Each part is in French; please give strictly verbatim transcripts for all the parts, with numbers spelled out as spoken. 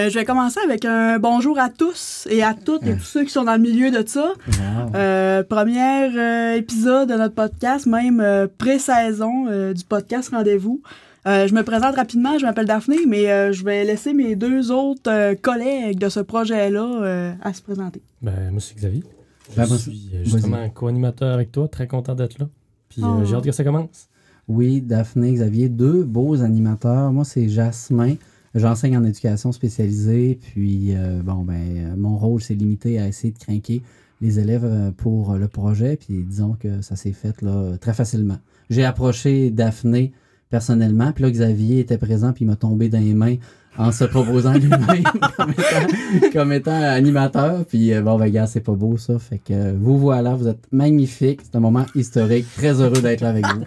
je vais commencer avec un bonjour à tous et à toutes et tous ceux qui sont dans le milieu de ça. Wow. Euh, premier euh, épisode de notre podcast, même euh, pré-saison euh, du podcast Rendez-vous. Euh, je me présente rapidement, je m'appelle Daphné, mais euh, je vais laisser mes deux autres euh, collègues de ce projet-là euh, à se présenter. Ben, moi, c'est Xavier. Je Ben, suis euh, justement vas-y. co-animateur avec toi, très content d'être là. Puis Oh. euh, j'ai hâte que ça commence. Oui, Daphné, Xavier, deux beaux animateurs. Moi, c'est Jasmin. J'enseigne en éducation spécialisée. Puis, euh, bon, ben, euh, mon rôle, c'est limité à essayer de craquer les élèves euh, pour le projet. Puis, disons que ça s'est fait là, très facilement. J'ai approché Daphné personnellement. Puis là, Xavier était présent. Puis, il m'a tombé dans les mains en se proposant lui-même comme, étant, comme étant animateur. Puis, euh, bon, ben, gars, c'est pas beau, ça. Fait que euh, vous voilà, vous êtes magnifiques. C'est un moment historique. Très heureux d'être là avec vous.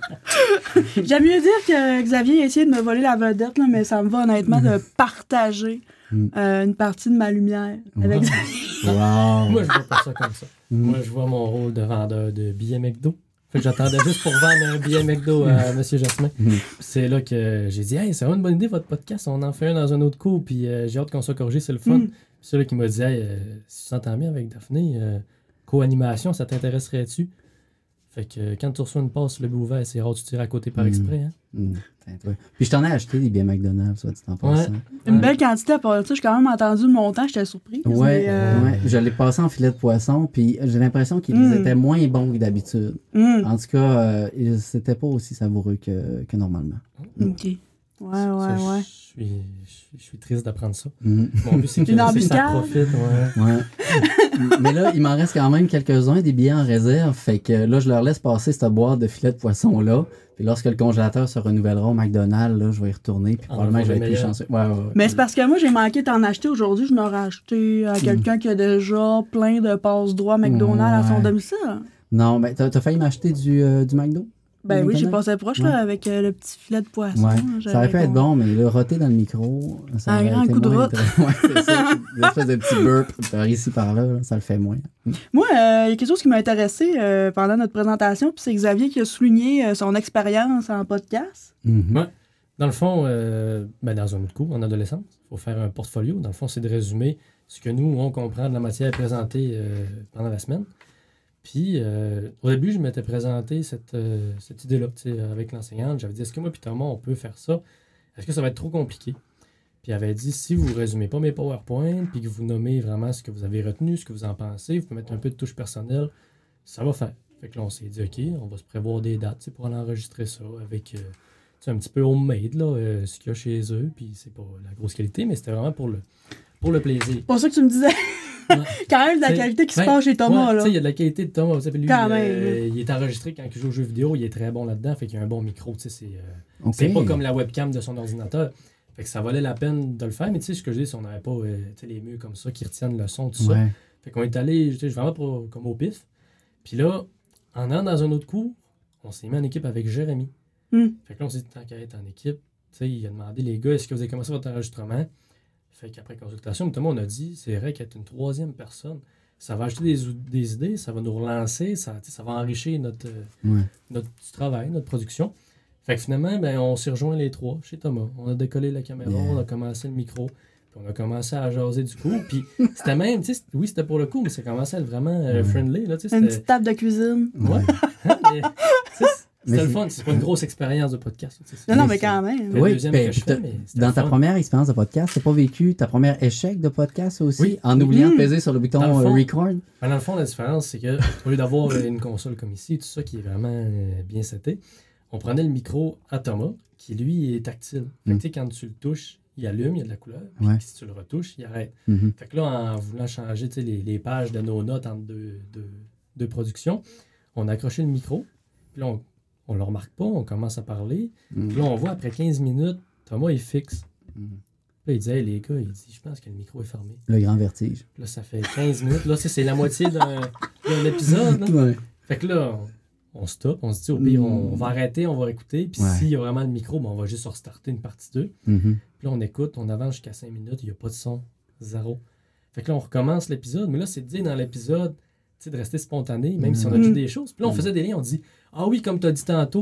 J'aime mieux dire que Xavier a essayé de me voler la vedette, là, mais ça me va honnêtement de partager Mm. euh, une partie de ma lumière avec Wow. Xavier. Wow. Moi, je vois pas ça comme ça. Mm. Moi, je vois mon rôle de vendeur de billets McDo. Fait que j'attendais juste pour vendre un billet McDo à M. Jasmin. Mm. C'est là que j'ai dit, hey, c'est vraiment une bonne idée votre podcast. On en fait un dans un autre coup. Puis euh, j'ai hâte qu'on soit corrigé, c'est le fun. Mm. Puis c'est là qui m'a dit, hey, euh, si tu t'entends bien avec Daphné, euh, co-animation, ça t'intéresserait-tu? Fait que euh, quand tu reçois une passe sur le but ouvert, c'est rare, tu tires à côté par Mm. exprès. Hein? Mm. Puis je t'en ai acheté des billets McDonald's, soit dit en passant. Une belle quantité à part de ça. J'ai quand même entendu le montant, j'étais surprise. Ouais, mais, euh, ouais. Je l'ai passé en filet de poisson, puis j'ai l'impression qu'ils Mm. étaient moins bons que d'habitude. mm, En tout cas, euh, ils- c'était pas aussi savoureux que, que normalement. OK. Ouais, Ça, ouais, je- ouais. Je suis, je, je suis triste d'apprendre ça. Mm. Mon but, c'est que, Une c'est que ça embuscade. profite. Ouais. Ouais. Mais là, il m'en reste quand même quelques-uns des billets en réserve. Fait que là, je leur laisse passer cette boîte de filet de poisson-là. Puis lorsque le congélateur se renouvellera au McDonald's, là, je vais y retourner. Puis Ah, probablement, on je vais va être plus meilleur. chanceux. Ouais, ouais, ouais. Mais c'est parce que moi, j'ai manqué d'en acheter aujourd'hui. Je n'aurais acheté à quelqu'un qui a déjà plein de passe-droits McDonald's à son Ouais. domicile. Non, mais t'as, t'as failli m'acheter du, euh, du McDo? Ben oui, j'ai McDonald's? passé proche Ouais. là, avec euh, le petit filet de poisson. Ouais. J'avais Ça aurait pu être pas- bon, mais le roté dans le micro, ça Un aurait grand été coup de moins route. intéressant. Ouais, c'est ça. Une espèce de petit burp par ici, par là, là, ça le fait moins. Moi, euh, il y a quelque chose qui m'a intéressé euh, pendant notre présentation, puis c'est Xavier qui a souligné euh, son expérience en podcast. Mhm. Ouais. Dans le fond, euh, ben dans un autre cours, en adolescence, il faut faire un portfolio. Dans le fond, c'est de résumer ce que nous, on comprend de la matière présentée euh, pendant la semaine. Puis, euh, au début, je m'étais présenté cette, euh, cette idée-là tu sais, avec l'enseignante. J'avais dit, est-ce que moi et Thomas, on peut faire ça? Est-ce que ça va être trop compliqué? Puis, elle avait dit, si vous ne résumez pas mes PowerPoint, puis que vous nommez vraiment ce que vous avez retenu, ce que vous en pensez, vous pouvez mettre un peu de touche personnelle, ça va faire. Fait que là, on s'est dit, OK, on va se prévoir des dates tu sais, pour aller enregistrer ça avec... Euh, tu sais, un petit peu homemade, là, euh, ce qu'il y a chez eux, puis c'est pas la grosse qualité, mais c'était vraiment pour le, pour le plaisir. C'est pour ça que tu me disais Ouais. quand même de la T'sais, qualité qui se ben, passe chez Thomas. ouais, là. tu sais, il y a de la qualité de Thomas. tu sais, puis lui, Quand euh, même. il est enregistré quand il joue aux jeux vidéo, il est très bon là-dedans, fait qu'il a un bon micro, tu sais, c'est, euh, OK. c'est pas comme la webcam de son ordinateur. Fait que ça valait la peine de le faire, mais tu sais, ce que je dis, si on n'avait pas euh, tu sais, les murs comme ça qui retiennent le son, tout ça. Ouais. Fait qu'on est allé, tu sais, vraiment pour, comme au pif. Puis là, en allant dans un autre cours, on s'est mis en équipe avec Jérémy. Hmm. Fait que là, on s'est dit, tant qu'à être en équipe, tu sais, il a demandé, les gars, est-ce que vous avez commencé votre enregistrement? Fait qu'après consultation, notamment, on a dit, c'est vrai qu'être une troisième personne, ça va ajouter des, ou- des idées, ça va nous relancer, ça, tu sais, ça va enrichir notre, euh, Ouais. notre petit travail, notre production. Fait que finalement, ben, on s'est rejoints les trois chez Thomas. On a décollé la caméra, Yeah. on a commencé le micro, puis on a commencé à jaser du coup. Puis c'était même, tu sais, oui, c'était pour le coup, mais ça commençait à être vraiment euh, Ouais. friendly. Là, tu sais, Une c'était- petite table de cuisine. Ouais. Hein, mais, tu sais, Mais c'était le c'est- fun. C'est pas une grosse expérience de podcast. tu sais, c'est- Non, non, Mais mais c'est- quand même. C'est le Oui, deuxième ben, que je puis t'as- fais, mais c'était Dans le ta fun. première expérience de podcast, t'as pas vécu ta première échec de podcast aussi, Oui. en oubliant Mm. de peser sur le bouton Dans le euh, fond- record? Ben, dans le fond, la différence, c'est que au lieu d'avoir euh, une console comme ici, tout ça qui est vraiment euh, bien seté, on prenait le micro à Thomas, qui lui est tactile. Fait que, Mm. tu sais, quand tu le touches, il allume, il y a de la couleur. Puis Ouais. si tu le retouches, il arrête. Mhm. Fait que là, en voulant changer tu sais, les, les pages de nos notes entre deux, deux, deux productions, on a accroché le micro. Puis là, on, on le remarque pas, on commence à parler. Mhm. Puis là, on voit après quinze minutes, Thomas est fixe. Mhm. Puis là, il dit, hey, les gars, il dit, je pense que le micro est fermé. Le grand vertige. Puis là, ça fait quinze minutes. Là, ça, c'est la moitié d'un, d'un épisode. là. Ouais. Fait que là, on, on stoppe, on se dit, au pire, Mm. on, on va arrêter, on va écouter. Puis Ouais. s'il y a vraiment le micro, ben, on va juste restarter une partie deux. Mhm. Puis là, on écoute, on avance jusqu'à cinq minutes, il n'y a pas de son, zéro. Fait que là, on recommence l'épisode, mais là, c'est de dire dans l'épisode, tu sais, de rester spontané, même si on a Mm. dit des choses. Puis là, on Mm. faisait des liens, on dit, ah oui, comme tu as dit tantôt,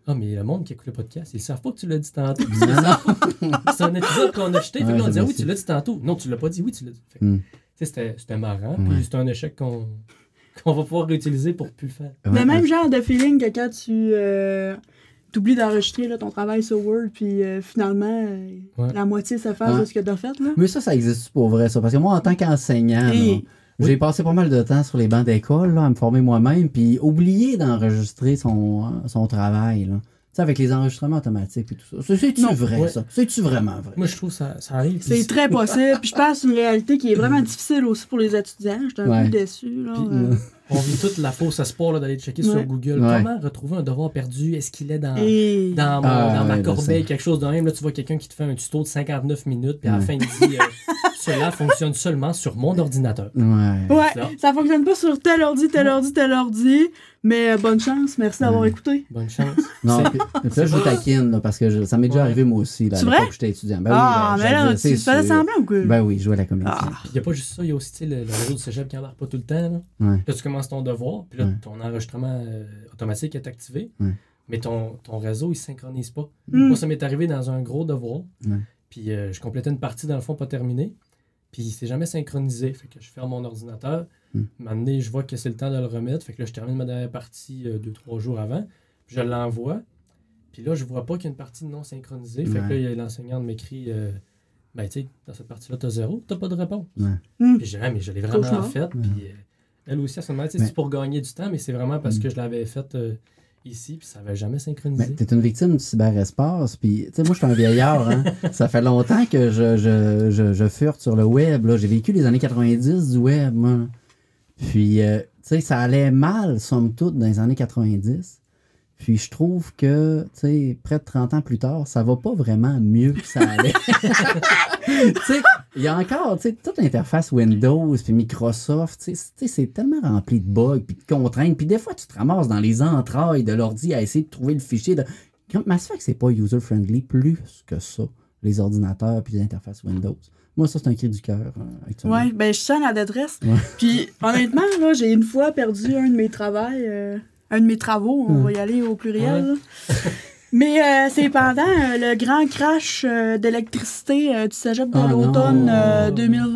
Ah, mais le monde qui écoute le podcast, ils savent pas que tu l'as dit tantôt. Non, non. C'est un épisode qu'on a jeté. Fait Ouais, que là, on je dit, ah me oui, suis- tu l'as dit tantôt. Non, tu l'as pas dit. Oui, tu l'as dit. Fait que, Hmm. tu sais, c'était, c'était marrant. Ouais. Puis c'est un échec qu'on, qu'on va pouvoir réutiliser pour plus le faire. Le Ouais, même ouais. genre de feeling que quand tu euh, t'oublies d'enregistrer là, ton travail sur Word, puis euh, finalement, euh, Ouais. la moitié s'efface Ouais. de ce que t'as fait. Là. Mais ça, ça existe pour vrai, ça. Parce que moi, en tant qu'enseignant, Et- là, j'ai passé pas mal de temps sur les bancs d'école là, à me former moi-même, puis oublier d'enregistrer son, son travail. Là. Tu sais, avec les enregistrements automatiques et tout ça. C'est- C'est-tu Non. vrai, Ouais. ça? C'est-tu vraiment vrai? Moi, je trouve que ça, ça arrive. C'est puis- très possible. Puis je pense que c'est une réalité qui est vraiment difficile aussi pour les étudiants. J'étais un Ouais. peu déçue. Là. Puis, Euh, On vit toute la fausse espoir là, d'aller checker Ouais. sur Google. Ouais. Comment retrouver un devoir perdu? Est-ce qu'il est dans, Et... dans, mon- Ah, dans ma ouais, corbeille, je sais. quelque chose de même? Là, tu vois quelqu'un qui te fait un tuto de cinquante-neuf minutes, puis à la Ouais. fin, il dit euh, cela fonctionne seulement sur mon ordinateur. Ouais. Ouais, Ça. ça fonctionne pas sur tel ordi, tel ordi, tel ordi. Mais euh, bonne chance. Merci d'avoir Ouais. écouté. Bonne chance. Non, C'est- puis, puis là, je vous taquine, là, parce que je- ça m'est déjà Ouais. arrivé moi aussi, là, à C'est l'époque vrai? où j'étais étudiant. Ben ah, oui, ben, mais là, j'avais- tu c'est faisais sûr. semblant ou quoi? Ben oui, je jouais à la comédie. Ah. Puis il n'y a pas juste ça, il y a aussi tu sais, le, le réseau du cégep qui n'embarque pas tout le temps. Là. Ouais. Là, tu commences ton devoir, puis là, Ouais. ton enregistrement euh, automatique est activé, Ouais. mais ton, ton réseau, il ne synchronise pas. Mm. Moi, ça m'est arrivé dans un gros devoir, Ouais. puis euh, je complétais une partie, dans le fond, pas terminée, puis il ne s'est jamais synchronisé. Fait que je ferme mon ordinateur, Mm. un moment donné, je vois que c'est le temps de le remettre, fait que là, je termine ma dernière partie euh, deux, trois jours avant, puis je l'envoie, puis là, je vois pas qu'il y a une partie non synchronisée, fait que Ouais. là, il y a l'enseignante m'écrit euh, ben, tu sais, dans cette partie-là, t'as zéro, t'as pas de réponse. Ouais. Mm. Puis j'ai dit, ah, mais je l'ai vraiment Cauchemar. faite. Puis euh, elle aussi, elle se demandait, tu sais, Mais- c'est pour gagner du temps, mais c'est vraiment parce Mm. que je l'avais faite euh, ici, puis ça n'avait jamais Mais synchronisé. t'es une victime du cyberespace, puis tu sais, moi je suis un vieillard, hein. Ça fait longtemps que je, je, je, je furte sur le web, là. J'ai vécu les années quatre-vingt-dix du web, moi. Puis, euh, tu sais, ça allait mal, somme toute, dans les années quatre-vingt-dix. Puis je trouve que, tu sais, près de trente ans plus tard, ça va pas vraiment mieux que ça allait. Tu sais, il y a encore, tu sais, toute l'interface Windows puis Microsoft, tu sais, tu sais, c'est tellement rempli de bugs puis de contraintes. Puis des fois, tu te ramasses dans les entrailles de l'ordi à essayer de trouver le fichier. De... Mais ça fait que c'est pas user-friendly plus que ça, les ordinateurs puis les interfaces Windows. Moi, ça, c'est un cri du cœur, euh, actuellement. Ouais, ben je sens la détresse. Ouais. Puis honnêtement, là, j'ai une fois perdu un de mes travaux, euh, un de mes travaux, on Hmm. va y aller au pluriel. là. Mais euh, c'est pendant euh, le grand crash euh, d'électricité euh, du cégep de Ah, l'automne non. euh, deux mille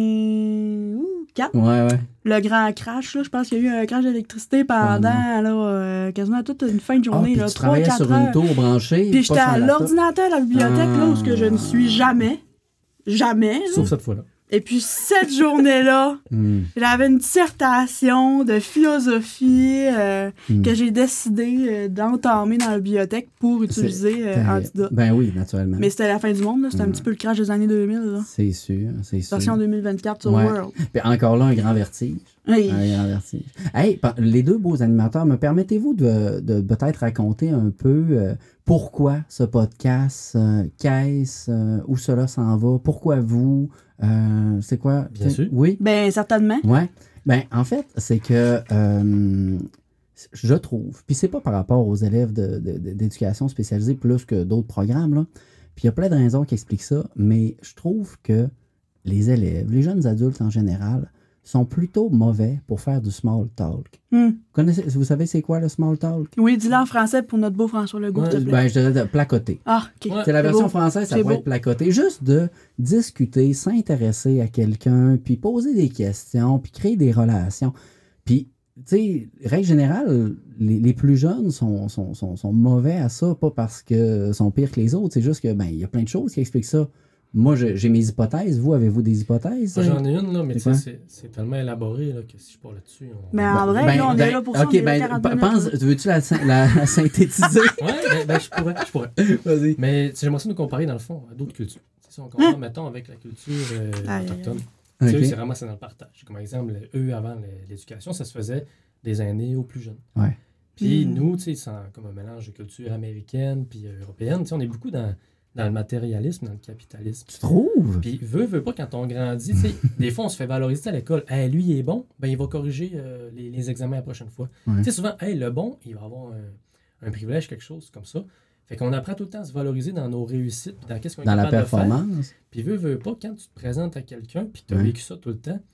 vingt-quatre. Ouais, ouais. Le grand crash, là, je pense qu'il y a eu un crash d'électricité pendant Ah, là, euh, quasiment toute une fin de Ah, journée, puis là, tu trois travaillais quatre sur heures. une tour branchée. Puis pas j'étais sur un à laptop. l'ordinateur à la bibliothèque, là, où ce que je ne suis jamais. Jamais. là. Sauf cette fois-là. Et puis cette journée-là, Hmm, j'avais une dissertation de philosophie euh, hmm. que j'ai décidé euh, d'entamer dans la bibliothèque pour utiliser euh, Ben, Antidote. ben oui, naturellement. Mais c'était la fin du monde, là. C'était un Hmm. petit peu le crash des années deux mille. Là. C'est sûr, c'est sûr. Version deux mille vingt-quatre sur Ouais. World. Puis encore là, un grand vertige. Oui. Un grand vertige. Hey, pa- les deux beaux animateurs, me permettez-vous de, de peut-être raconter un peu euh, pourquoi ce podcast, euh, qu'est-ce, euh, où cela s'en va, pourquoi vous, euh, c'est quoi? Bien sûr. Oui? Ben, certainement. Ouais. Ben, en fait, c'est que euh, je trouve, puis c'est pas par rapport aux élèves de- de- de- d'éducation spécialisée plus que d'autres programmes, là. Puis il y a plein de raisons qui expliquent ça, mais je trouve que les élèves, les jeunes adultes en général, sont plutôt mauvais pour faire du small talk. Hmm. Vous, connaissez, vous savez c'est quoi le small talk? Oui, dis-le en français pour notre beau François Legault, Ouais, s'il te plaît. Ben, je dirais de placoter. Ah, OK. Ouais. C'est la C'est version beau. française, ça C'est pourrait beau. être placoter. Juste de discuter, s'intéresser à quelqu'un, puis poser des questions, puis créer des relations. Puis, tu sais, règle générale, les, les plus jeunes sont, sont, sont, sont mauvais à ça, pas parce qu'ils sont pires que les autres, c'est juste que, ben, il y a plein de choses qui expliquent ça. Moi, je- j'ai mes hypothèses. Vous, avez-vous des hypothèses? Moi, J'en ai une, là, mais tu C'est sais, c'est- c'est tellement élaboré là, que si je parle là-dessus. On... Mais en vrai, Ben, là, on ben, est là pour ça. OK, on est là ben, quarante p- minutes, pense, là. veux-tu la, syn- la, la synthétiser? Ouais, ben, ben, je pourrais, je pourrais. Vas-y. Mais tu sais, j'aimerais ça nous comparer, dans le fond, à d'autres cultures. Si on compare, mettons, avec la culture euh, Aïe, aïe, autochtone. aïe. Tu sais, Ok. eux, c'est vraiment c'est dans le partage. Comme exemple, eux, avant l'éducation, ça se faisait des aînés aux plus jeunes. Ouais. Puis Mm. nous, tu sais, c'est un- comme un mélange de culture américaine puis euh, européenne. Tu sais, on est beaucoup dans, dans le matérialisme, dans le capitalisme. Tu trouves? Puis veut, veut pas, quand on grandit, tu sais, des fois, on se fait valoriser à l'école. Hey, lui, il est bon, ben il va corriger euh, les, les examens la prochaine fois. Ouais. Tu sais, souvent, hey, le bon, il va avoir un, un privilège, quelque chose comme ça. Fait qu'on apprend tout le temps à se valoriser dans nos réussites, puis dans qu'est-ce qu'on est Dans la capable de faire. performance? Puis veut, veut pas, quand tu te présentes à quelqu'un, puis tu as Ouais. vécu ça tout le temps, Mm.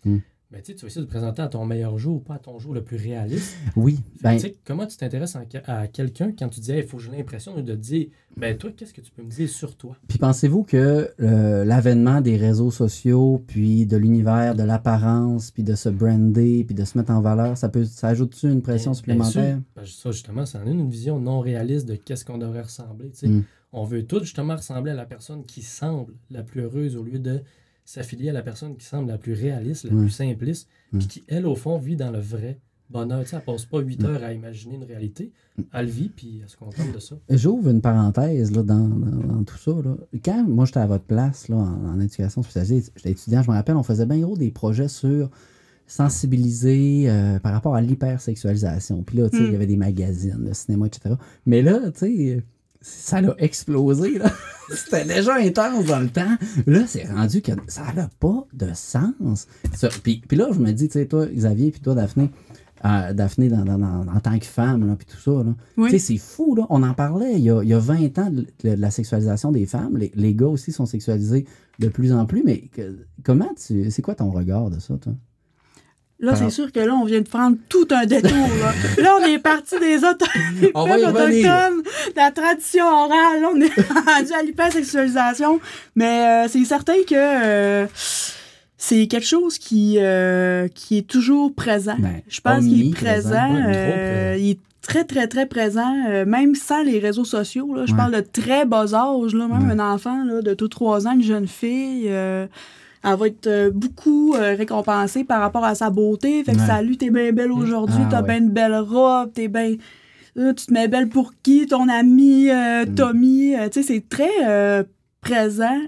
Mais tu vas essayer de te présenter à ton meilleur jour, pas à ton jour le plus réaliste. Oui. Ben, Ben, comment tu t'intéresses à, à quelqu'un quand tu dis, il hey, faut que j'ai l'impression de te dire, ben toi, qu'est-ce que tu peux me dire sur toi? puis pensez-vous que euh, l'avènement des réseaux sociaux, puis de l'univers, de l'apparence, puis de se brander, puis de se mettre en valeur, ça peut, ça ajoute-tu une pression Bien, supplémentaire? bien sûr. Ça, justement, ça en est une vision non réaliste de qu'est-ce qu'on devrait ressembler. Tu sais. Mm. On veut tous, justement, ressembler à la personne qui semble la plus heureuse au lieu de s'affilier à la personne qui semble la plus réaliste, la Mm. plus simpliste, Mm. puis qui, elle, au fond, vit dans le vrai bonheur. Tu sais, elle passe pas huit Mm. heures à imaginer une réalité. Elle vit, puis elle se contente de ça. J'ouvre une parenthèse là, dans, dans, dans tout ça. Là. Quand moi j'étais à votre place là, en, en éducation spécialisée, j'étais étudiant, je me rappelle, on faisait bien gros des projets sur sensibiliser euh, par rapport à l'hypersexualisation. Puis là, tu sais, il Mm. y avait des magazines, le cinéma, et cetera. Mais là, tu sais, ça l'a explosé. Là. C'était déjà intense dans le temps. Là, c'est rendu que ça n'a pas de sens. Ça, puis, puis là, je me dis, tu sais, toi, Xavier, puis toi, Daphné, euh, Daphné dans, dans, dans, en tant que femme, là, puis tout ça, là. Oui. Tu sais, c'est fou, là. On en parlait il y a, il y a vingt ans de, de la sexualisation des femmes. Les, les gars aussi sont sexualisés de plus en plus. Mais que, comment tu... C'est quoi ton regard de ça, toi? Là, Alors- c'est sûr que là, on vient de prendre tout un détour. Là, là on est parti des, auto- des On va y peuples revenir. autochtones, de la tradition orale. Là, on est rendu à l'hypersexualisation. Mais euh, c'est certain que euh, c'est quelque chose qui, euh, qui est toujours présent. Ben, Je pense qu'il est omniprésent. présent. Ouais, mais trop euh, présent. il est très, très, très présent, euh, même sans les réseaux sociaux. Là. Je Ouais. parle de très bas âge. Là, même Ouais. un enfant là, de tous trois ans, une jeune fille... euh, elle va être euh, beaucoup euh, récompensée par rapport à sa beauté. Fait que Ouais. salut, t'es bien belle aujourd'hui, Ah, t'as ouais. bien une belle robe, t'es bien... Là, tu te mets belle pour qui? Ton ami euh, Mm. Tommy. Euh, tu sais, c'est très euh, présent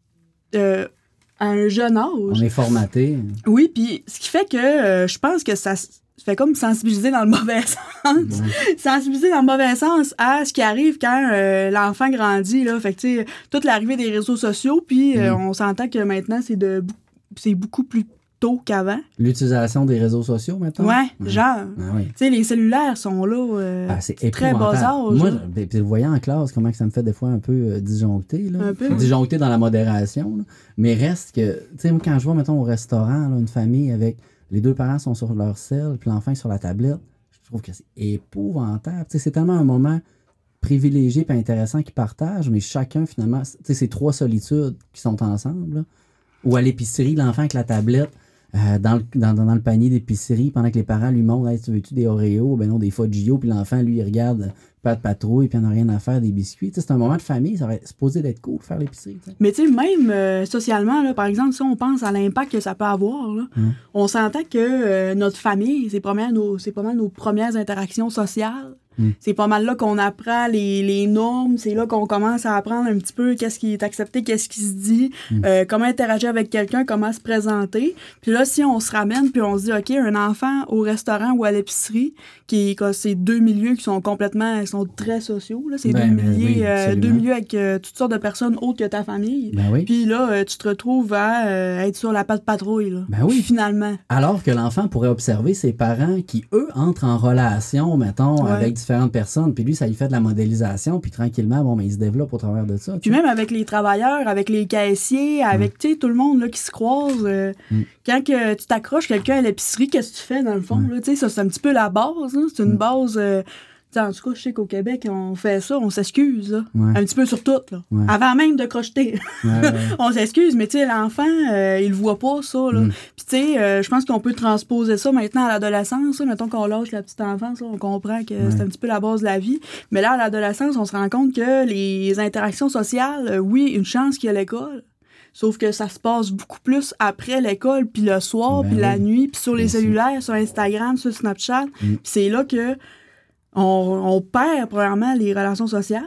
euh, à un jeune On âge. est formaté. Oui, puis ce qui fait que euh, je pense que ça s- fait comme sensibiliser dans le mauvais sens. Ouais. Sensibiliser dans le mauvais sens à ce qui arrive quand euh, l'enfant grandit. Là. Fait que, tu sais, toute l'arrivée des réseaux sociaux, puis euh, Mm. on s'entend que maintenant, c'est de bou- c'est beaucoup plus tôt qu'avant. L'utilisation des réseaux sociaux, maintenant? Ouais, Ouais. genre. Ah oui. Tu sais, les cellulaires sont là. euh, Ah, c'est très bas épouvantable. âge, Moi, là. je- puis, puis, vous voyez en classe comment que ça me fait des fois un peu euh, disjoncter. Là. Un peu. Disjoncter dans la modération. Là. Mais reste que, tu sais, moi, quand je vois, mettons, au restaurant, là, une famille avec les deux parents sont sur leur selle, puis l'enfant est sur la tablette, je trouve que c'est épouvantable. Tu sais, c'est tellement un moment privilégié et intéressant qu'ils partagent, mais chacun, finalement, tu sais, c'est trois solitudes qui sont ensemble. Là. Ou à l'épicerie, l'enfant avec la tablette, euh, dans, le, dans, dans le panier d'épicerie, pendant que les parents lui montrent hey, tu veux-tu des Oreos, ben non, des Fudgio, puis l'enfant, lui, il regarde euh, pas de patrouille, puis il n'en a rien à faire, des biscuits. Tu sais, c'est un moment de famille, ça aurait supposé d'être cool, faire l'épicerie. Tu sais. Mais tu sais, même euh, socialement, là, par exemple, si on pense à l'impact que ça peut avoir, là, Mm. on s'entend que euh, notre famille, c'est pas mal nos, c'est pas mal nos premières interactions sociales. Mm. C'est pas mal là qu'on apprend les, les normes, c'est là qu'on commence à apprendre un petit peu qu'est-ce qui est accepté, qu'est-ce qui se dit, Mm. euh, comment interagir avec quelqu'un, comment se présenter. Puis là, si on se ramène puis on se dit, OK, un enfant au restaurant ou à l'épicerie, qui est c'est deux milieux qui sont complètement, ils sont très sociaux, là, c'est Ben, deux, ben milieux, oui, euh, absolument. deux milieux avec euh, toutes sortes de personnes autres que ta famille. Ben oui. Puis là, euh, tu te retrouves à euh, être sur la patte patrouille, là. Ben oui. Finalement. Alors que l'enfant pourrait observer ses parents qui, eux, entrent en relation, mettons, Ouais. avec différentes personnes, puis lui, ça lui fait de la modélisation, puis tranquillement, bon, ben, il se développe au travers de ça. tu Puis sais. même avec les travailleurs, avec les caissiers, avec, tu sais, tout le monde, là, qui se croise. euh, Mm. Quand que tu t'accroches quelqu'un à l'épicerie, qu'est-ce que tu fais, dans le fond, Ouais. là? Tu sais, ça, c'est un petit peu la base, hein. C'est une Mm. base... euh, tu sais, en tout cas, je sais qu'au Québec, on fait ça, on s'excuse, là. Ouais. Un petit peu sur tout, là. Ouais. Avant même de crocheter. Ouais, ouais. On s'excuse, mais tu sais, l'enfant, euh, il le voit pas, ça, là. Mm. Puis tu sais, euh, je pense qu'on peut transposer ça maintenant à l'adolescence. Là. Mettons qu'on lâche la petite enfance, là, on comprend que Ouais. c'est un petit peu la base de la vie. Mais là, à l'adolescence, on se rend compte que les interactions sociales, euh, oui, une chance qu'il y a l'école. Sauf que ça se passe beaucoup plus après l'école, puis le soir, Ben puis la oui. nuit, puis sur les Bien sûr. cellulaires, sur Instagram, sur Snapchat. Mm. Puis c'est là que on, on perd, premièrement, les relations sociales.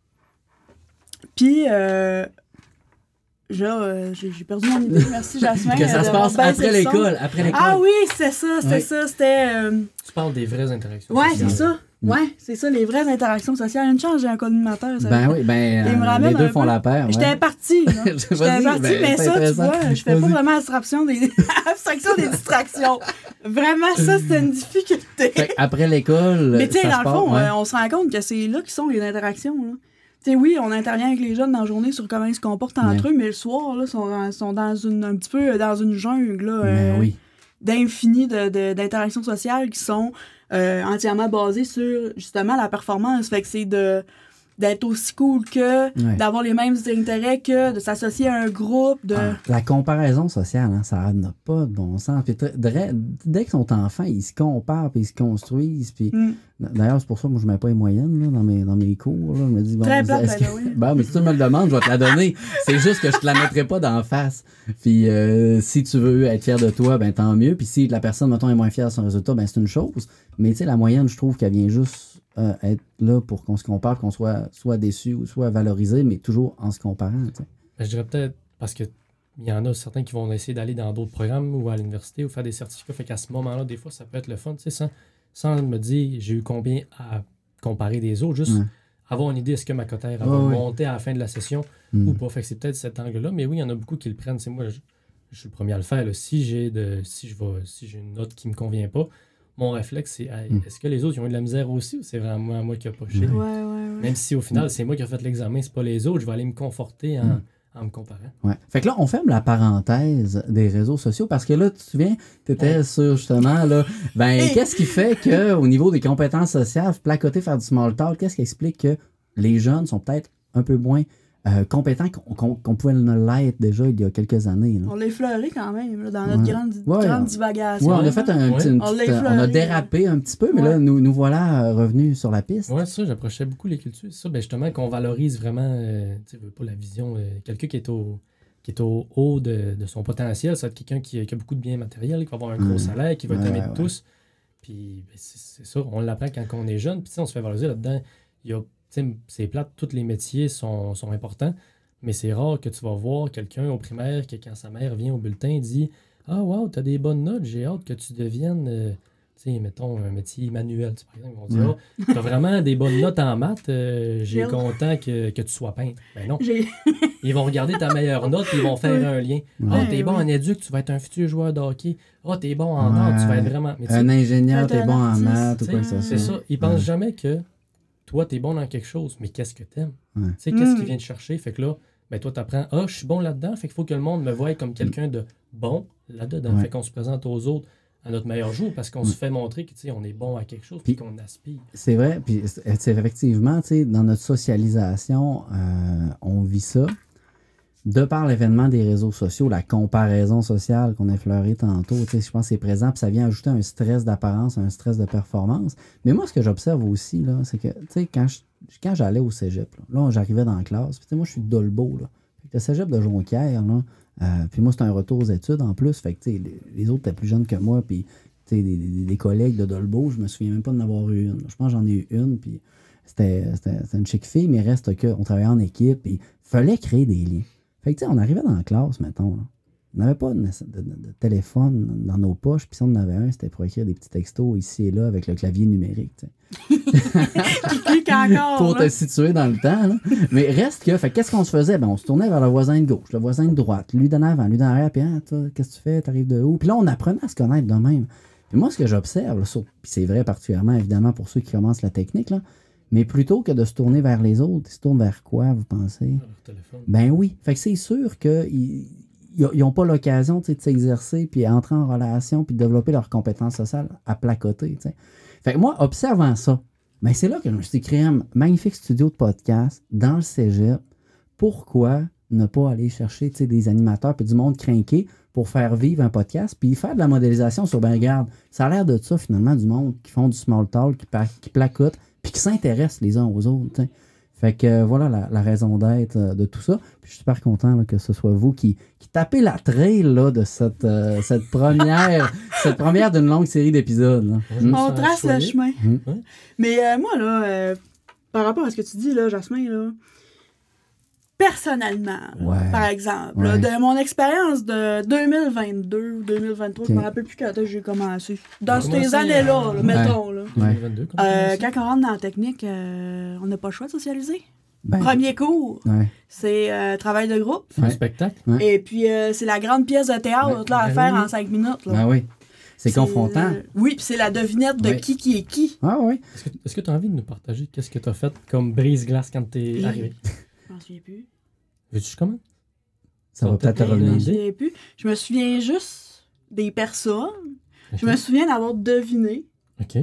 Puis, euh, là, euh, j'ai j'ai perdu mon idée. Merci, Jasmin. Que ça euh, se de passe baisser après le son. l'école. Après l'école. Ah oui, c'était ça, c'était Oui. ça, c'était... euh, Tu parles des vraies interactions. ouais, sociales. c'est ça. Ouais, c'est ça, les vraies interactions sociales. Une chance, j'ai un co-animateur. ça Ben fait. oui, ben, Il me euh, ramène les deux un font peu. la paire. ouais. J'étais partie, là. J'étais Vas-y, partie, ben, mais c'est ça, tu intéressant. vois, je fais pas Vas-y. vraiment abstraction des... abstraction des distractions. Vraiment, ça, c'était une difficulté. Fait que après l'école. Mais tu sais, ça dans se le passe, fond, ouais. euh, on se rend compte que c'est là qui sont les interactions, là. Tu sais, oui, on intervient avec les jeunes dans la journée sur comment ils se comportent entre Ouais. eux, mais le soir, là, sont, sont dans une, un petit peu dans une jungle, là. Ben euh, oui. d'infini de, de, d'interactions sociales qui sont euh, entièrement basées sur, justement, la performance. Fait que c'est de... d'être aussi cool que, ouais. d'avoir les mêmes intérêts que, de s'associer à un groupe. De... Ah, la comparaison sociale, hein, ça n'a pas de bon sens. Puis, dès, dès qu'ils sont enfants, ils se comparent, puis ils se construisent. Puis, mm. D'ailleurs, c'est pour ça que moi, je ne mets pas les moyennes là, dans, mes, dans mes cours. Là. Je me dis, bon, Très plate, que... oui. bon, mais si tu me le demandes, je vais te la donner. C'est juste que je ne te la mettrai pas d'en face. Puis, euh, si tu veux être fier de toi, ben tant mieux. Puis, si la personne, mettons, est moins fière de son résultat, ben c'est une chose. Mais, tu sais, la moyenne, je trouve qu'elle vient juste Euh, être là pour qu'on se compare, qu'on soit soit déçu ou soit valorisé, mais toujours en se comparant. Je dirais peut-être parce qu'il y en a certains qui vont essayer d'aller dans d'autres programmes ou à l'université ou faire des certificats. Fait qu'à ce moment-là, des fois, ça peut être le fun, tu sais, sans, sans me dire j'ai eu combien à comparer des autres, juste ouais. avoir une idée est-ce que ma cotère va oh, monter oui. à la fin de la session mm. ou pas. Fait que c'est peut-être cet angle-là, mais oui, il y en a beaucoup qui le prennent. C'est moi, je, je suis le premier à le faire. Là. Si j'ai de si je vais si j'ai une note qui me convient pas, mon réflexe, c'est hey, mm. est-ce que les autres ils ont eu de la misère aussi ou c'est vraiment moi qui ai poché? Ouais, ouais, ouais. Même si au final, mm. c'est moi qui ai fait l'examen, c'est pas les autres, je vais aller me conforter en, mm. en me comparant. Ouais. Fait que là, on ferme la parenthèse des réseaux sociaux parce que là, tu te souviens, tu étais ouais. sur justement, là, ben, qu'est-ce qui fait qu'au niveau des compétences sociales, placoter, faire du small talk, qu'est-ce qui explique que les jeunes sont peut-être un peu moins Euh, compétents qu'on, qu'on, qu'on pouvait l'être déjà il y a quelques années. Là. On l'a effleuré quand même, là, dans notre ouais. grande, ouais, grande on... divagation. Oui, on a fait un, ouais. une on, petite, on a dérapé un petit peu, mais ouais. là, nous, nous voilà revenus sur la piste. Oui, c'est ça, j'approchais beaucoup les cultures. C'est ça, ben justement, qu'on valorise vraiment, euh, tu sais, pas la vision, euh, quelqu'un qui est au, qui est au haut de, de son potentiel, ça va être quelqu'un qui, qui a beaucoup de biens matériels, qui va avoir un gros mmh. salaire, qui va être ouais, aimé ouais, de ouais. tous. Puis, ben, c'est, c'est ça, on l'apprend quand on est jeune, puis on se fait valoriser là-dedans. Il y a, tu sais, c'est plate, tous les métiers sont, sont importants. Mais c'est rare que tu vas voir quelqu'un au primaire que quand sa mère vient au bulletin dit « Ah, wow, t'as des bonnes notes, j'ai hâte que tu deviennes, euh, tu sais, mettons, un métier manuel. » Par exemple, ils vont dire « Ah, t'as vraiment des bonnes notes en maths, euh, j'ai content que, que tu sois peintre. » Ben non. J'ai... Ils vont regarder ta meilleure note et ils vont faire un lien. « Ah, t'es bon en éduc, tu vas être un futur joueur de hockey. Ah, t'es bon en art, tu vas être vraiment... » Un ingénieur, t'es bon en maths ou quoi que ce soit. C'est ça. Ils pensent jamais que toi, t'es bon dans quelque chose, mais qu'est-ce que t'aimes? Tu sais, qu'est-ce qui vient te chercher? Fait que là, ben toi, tu apprends, ah, je suis bon là-dedans, fait qu'il faut que le monde me voie comme quelqu'un de bon là-dedans. Ouais. Fait qu'on se présente aux autres à notre meilleur jour parce qu'on ouais. se fait montrer qu'on est bon à quelque chose et qu'on aspire. C'est vrai, puis c'est effectivement, dans notre socialisation, euh, on vit ça. De par l'événement des réseaux sociaux, la comparaison sociale qu'on a effleurée tantôt, je pense que c'est présent, puis ça vient ajouter un stress d'apparence, un stress de performance. Mais moi, ce que j'observe aussi, là, c'est que quand, je, quand j'allais au cégep, là, là j'arrivais dans la classe, puis moi, je suis de Dolbeau, là. Le cégep de Jonquière, là, euh, puis moi, c'était un retour aux études en plus, fait que les, les autres étaient plus jeunes que moi, puis des, des, des collègues de Dolbeau, je me souviens même pas d'en avoir eu une. Je pense que j'en ai eu une, puis c'était, c'était, c'était une chic fille, mais reste qu'on travaillait en équipe, puis il fallait créer des liens. Fait que, tu sais, on arrivait dans la classe, mettons, là. On n'avait pas de, de, de, de téléphone dans nos poches, puis si on en avait un, c'était pour écrire des petits textos ici et là avec le clavier numérique, tu sais. encore, pour là. te situer dans le temps, là. Mais reste que, fait qu'est-ce qu'on se faisait? Ben, on se tournait vers le voisin de gauche, le voisin de droite, lui d'en avant, lui d'en arrière, puis, ah, toi, qu'est-ce que tu fais? T'arrives de où? Puis là, on apprenait à se connaître de même. Puis moi, ce que j'observe, là, sur, puis c'est vrai particulièrement, évidemment, pour ceux qui commencent la technique, là, mais plutôt que de se tourner vers les autres, ils se tournent vers quoi, vous pensez? Leur téléphone. Ben oui. Fait que c'est sûr qu'ils n'ont pas l'occasion de s'exercer, puis entrer en relation, puis de développer leurs compétences sociales à placoter. T'sais. Fait que moi, observant ça, ben c'est là que je me suis créé un magnifique studio de podcast dans le cégep. Pourquoi ne pas aller chercher des animateurs puis du monde crinqué pour faire vivre un podcast, puis faire de la modélisation sur, ben regarde, ça a l'air de ça finalement, du monde qui font du small talk, qui, qui placotent, puis qui s'intéressent les uns aux autres. T'sais. Fait que euh, voilà la, la raison d'être euh, de tout ça. Puis je suis super content là, que ce soit vous qui, qui tapez la trail là, de cette, euh, cette première cette première d'une longue série d'épisodes. Là. Mmh. On trace le chemin. Mmh. Mais euh, moi, là, euh, par rapport à ce que tu dis, là, Jasmin, là, personnellement, ouais. par exemple, ouais. là, de mon expérience de deux mille vingt-deux ou deux mille vingt-trois, okay. Je ne me rappelle plus quand j'ai commencé. Dans ces ça, années-là, euh, là, mettons. Là. deux mille vingt-deux, euh, quand on rentre dans la technique, euh, on n'a pas le choix de socialiser. Ben, Premier cours, ouais. c'est euh, travail de groupe. Un ouais. spectacle. Ouais. Et puis, euh, c'est la grande pièce de théâtre ouais. là, à ben faire oui. en cinq minutes. Là. Ben oui. C'est, c'est confrontant. Euh, oui, puis c'est la devinette de oui. qui qui est qui. Ah oui. Est-ce que tu as envie de nous partager qu'est-ce que tu as fait comme brise-glace quand tu es arrivé? Je m'en souviens plus. Veux-tu comment? Ça, ça va peut-être te revenir. Je me souviens juste des personnes. Okay. Je me souviens d'avoir deviné OK.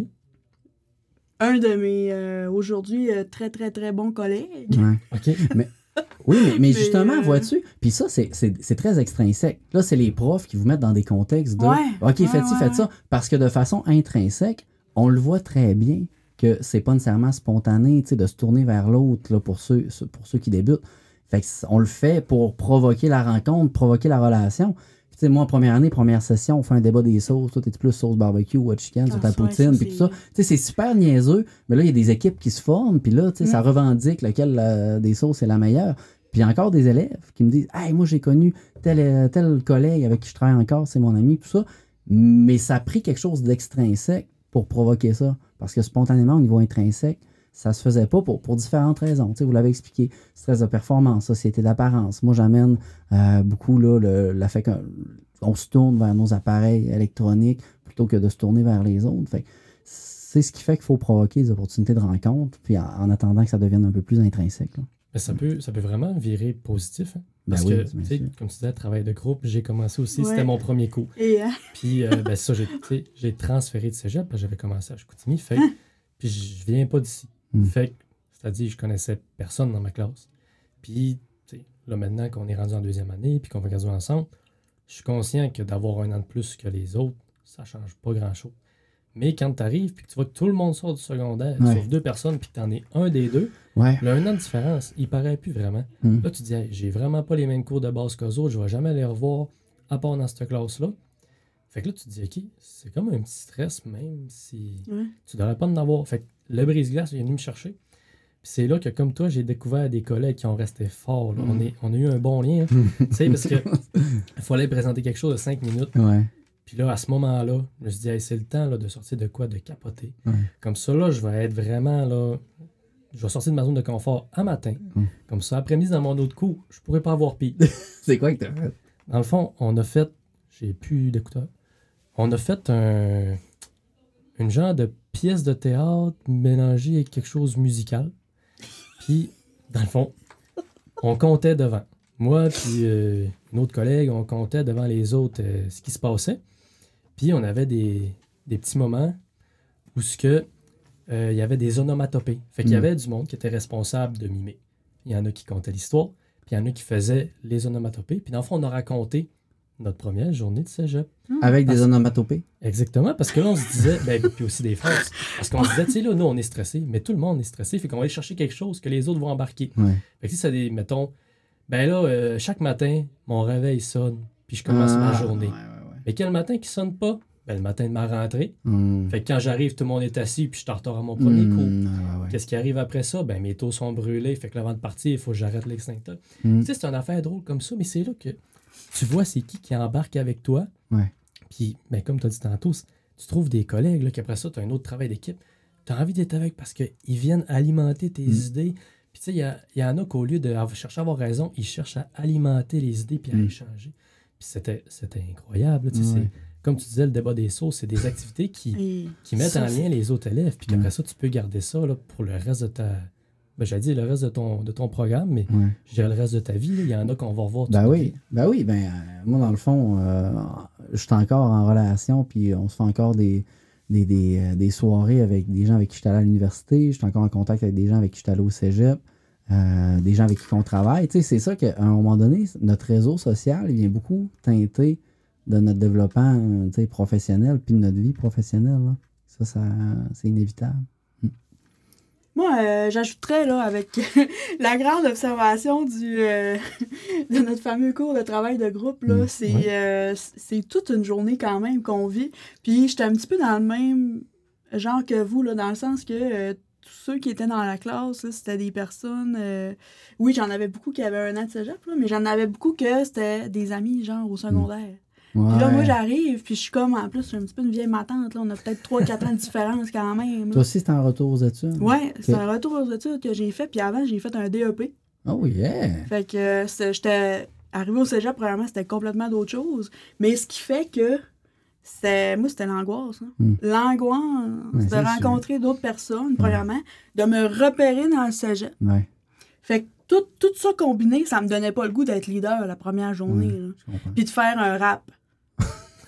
un de mes, euh, aujourd'hui, euh, très, très, très bons collègues. Ouais. OK. Mais, oui, mais, mais Mais, justement, euh, vois-tu, puis ça, c'est, c'est, c'est très extrinsèque. Là, c'est les profs qui vous mettent dans des contextes de Ouais, OK, ouais, faites-ci, ouais, faites ouais. ça. Parce que de façon intrinsèque, on le voit très bien que c'est pas nécessairement spontané, tu sais, de se tourner vers l'autre là, pour, ceux, pour ceux qui débutent. Fait que on le fait pour provoquer la rencontre, provoquer la relation. Tu sais, moi, en première année, première session, on fait un débat des sauces. Toi, t'es plus sauce barbecue ou hot chicken Ah, sur ta ça, ouais, poutine, ça, puis tout c'est- ça. Tu sais, c'est super niaiseux, mais là, il y a des équipes qui se forment, puis là, tu sais, Mm. ça revendique lequel euh, des sauces est la meilleure. Puis il y a encore des élèves qui me disent « Hey, moi, j'ai connu tel, euh, tel collègue avec qui je travaille encore, c'est mon ami, tout ça. » Mais ça a pris quelque chose d'extrinsèque pour provoquer ça. Parce que spontanément, au niveau intrinsèque, ça se faisait pas pour, pour différentes raisons. Tu sais, vous l'avez expliqué. Stress de performance, société d'apparence. Moi, j'amène euh, beaucoup là, le, la fait qu'on se tourne vers nos appareils électroniques plutôt que de se tourner vers les autres. Fait que c'est ce qui fait qu'il faut provoquer des opportunités de rencontre, puis en, en attendant que ça devienne un peu plus intrinsèque. Là. Mais ça peut, ça peut vraiment virer positif. Hein? Ben Parce oui, que, bien tu sais, sûr. comme tu disais, travail de groupe, j'ai commencé aussi, Ouais. c'était mon premier coup. Et, euh, Puis, euh, ben, ça, j'ai, tu sais, j'ai transféré de cégep, parce que j'avais commencé à Chicoutimi. Fait que- puis, je viens pas d'ici. Mm. Fait que, c'est-à-dire, je connaissais personne dans ma classe. Puis, tu sais, là, maintenant qu'on est rendu en deuxième année, puis qu'on va graduer ensemble, je suis conscient que d'avoir un an de plus que les autres, ça change pas grand-chose. Mais quand tu arrives, puis que tu vois que tout le monde sort du secondaire, Ouais. sauf deux personnes, puis que tu en es un des deux, Ouais. là, un an de différence, il paraît plus vraiment. Mm. Là, tu te dis, hey, j'ai vraiment pas les mêmes cours de base qu'eux autres, je vais jamais les revoir à part dans cette classe-là. Fait que là, tu te dis, OK, c'est comme un petit stress, même si ouais. tu devrais pas en avoir. Fait que le brise-glace, il est venu me chercher. Puis c'est là que, comme toi, j'ai découvert des collègues qui ont resté forts. Là. Mm. On, est, on a eu un bon lien. hein. Tu sais, parce que il fallait présenter quelque chose de cinq minutes. Ouais. Puis là, à ce moment-là, je me suis dit, hey, c'est le temps là, de sortir de quoi? De capoter. Ouais. Comme ça, là, je vais être vraiment là. Je vais sortir de ma zone de confort à matin. Mm. Comme ça, après-midi, dans mon autre coup, je pourrais pas avoir pire. C'est quoi que t'as fait? Dans le fond, on a fait. J'ai plus d'écouteurs. On a fait un. Une genre de pièce de théâtre mélangée avec quelque chose de musical. Puis, dans le fond, on comptait devant. Moi, puis euh, une autre collègue, on comptait devant les autres euh, ce qui se passait. Puis, on avait des, des petits moments où ce que, euh, il y avait des onomatopées. Fait qu'il y Mm. avait du monde qui était responsable de mimer. Il y en a qui comptaient l'histoire, puis il y en a qui faisaient les onomatopées. Puis, dans le fond, on a raconté notre première journée de cégep. Avec des Parce- onomatopées? Exactement, parce que là, on se disait, ben, puis aussi des phrases. Parce qu'on se disait, tu sais, là, nous, on est stressé, mais tout le monde est stressé, fait qu'on va aller chercher quelque chose que les autres vont embarquer. Ouais. Fait que si ça des, mettons, ben là, euh, chaque matin, mon réveil sonne, puis je commence ma Ah, journée. ouais, ouais, ouais. Mais quel matin qui sonne pas? Ben, le matin de ma rentrée. Mm. Fait que quand j'arrive, tout le monde est assis, puis je suis en retard à mon premier Mm, cours. ouais, ouais, ouais. Qu'est-ce qui arrive après ça? Ben, mes taux sont brûlés, fait que avant de partir, il faut que j'arrête l'extincteur. Mm. Tu sais, c'est une affaire drôle comme ça, mais c'est là que tu vois c'est qui qui embarque avec toi. Ouais. Puis, ben, comme tu as dit tantôt, c- tu trouves des collègues, là, qu'après ça, tu as un autre travail d'équipe. Tu as envie d'être avec parce qu'ils viennent alimenter tes Mm. idées. Puis, tu sais, il y, a- il y en a qu'au lieu de avoir- chercher à avoir raison, ils cherchent à alimenter les idées puis à Mm. échanger. Puis, c'était, c'était incroyable. Tu sais, Ouais. c'est- comme tu disais, le débat des sauces, c'est des activités qui, Et qui mettent ça, en c'est- lien les autres élèves. Puis qu'après Ouais. ça, tu peux garder ça là, pour le reste de ta. Ben, j'allais dire le reste de ton, de ton programme, mais Ouais. je dirais le reste de ta vie. là. Il y en a qu'on va revoir. toute Ben notre oui, vie. ben oui, ben euh, moi dans le fond, euh, je suis encore en relation, puis on se fait encore des, des, des, euh, des soirées avec des gens avec qui je suis allé à l'université, je suis encore en contact avec des gens avec qui je suis allé au cégep, euh, des gens avec qui on travaille. Tu sais, c'est ça qu'à un moment donné, notre réseau social, il vient beaucoup teinter de notre développement tu sais, professionnel, puis de notre vie professionnelle. Là. Ça, ça c'est inévitable. Moi, euh, j'ajouterais, là, avec la grande observation du, euh, de notre fameux cours de travail de groupe, là, Mm, c'est, ouais. euh, c'est toute une journée quand même qu'on vit. Puis j'étais un petit peu dans le même genre que vous, là, dans le sens que euh, tous ceux qui étaient dans la classe, là, c'était des personnes... euh, oui, j'en avais beaucoup qui avaient un an de cégep, là, mais j'en avais beaucoup que c'était des amis, genre, au secondaire. Puis là, Ouais. moi, j'arrive, puis je suis comme, en plus, je suis un petit peu une vieille matante, là, on a peut-être trois quatre ans de différence quand même. là. Toi aussi, c'est en retour aux études? Ouais, c'est un retour aux études que j'ai fait. Puis avant, j'ai fait un D E P. Oh yeah! Fait que euh, c'est- j'étais arrivée au cégep, premièrement, c'était complètement d'autre chose. Mais ce qui fait que c'est moi, c'était l'angoisse. hein. Mm. L'angoisse Ouais, de c'est rencontrer d'autres personnes, premièrement, de me repérer dans le cégep. Ouais, Fait que tout, tout ça combiné, ça me donnait pas le goût d'être leader la première journée. Ouais. là. je comprends. Puis de faire un rap.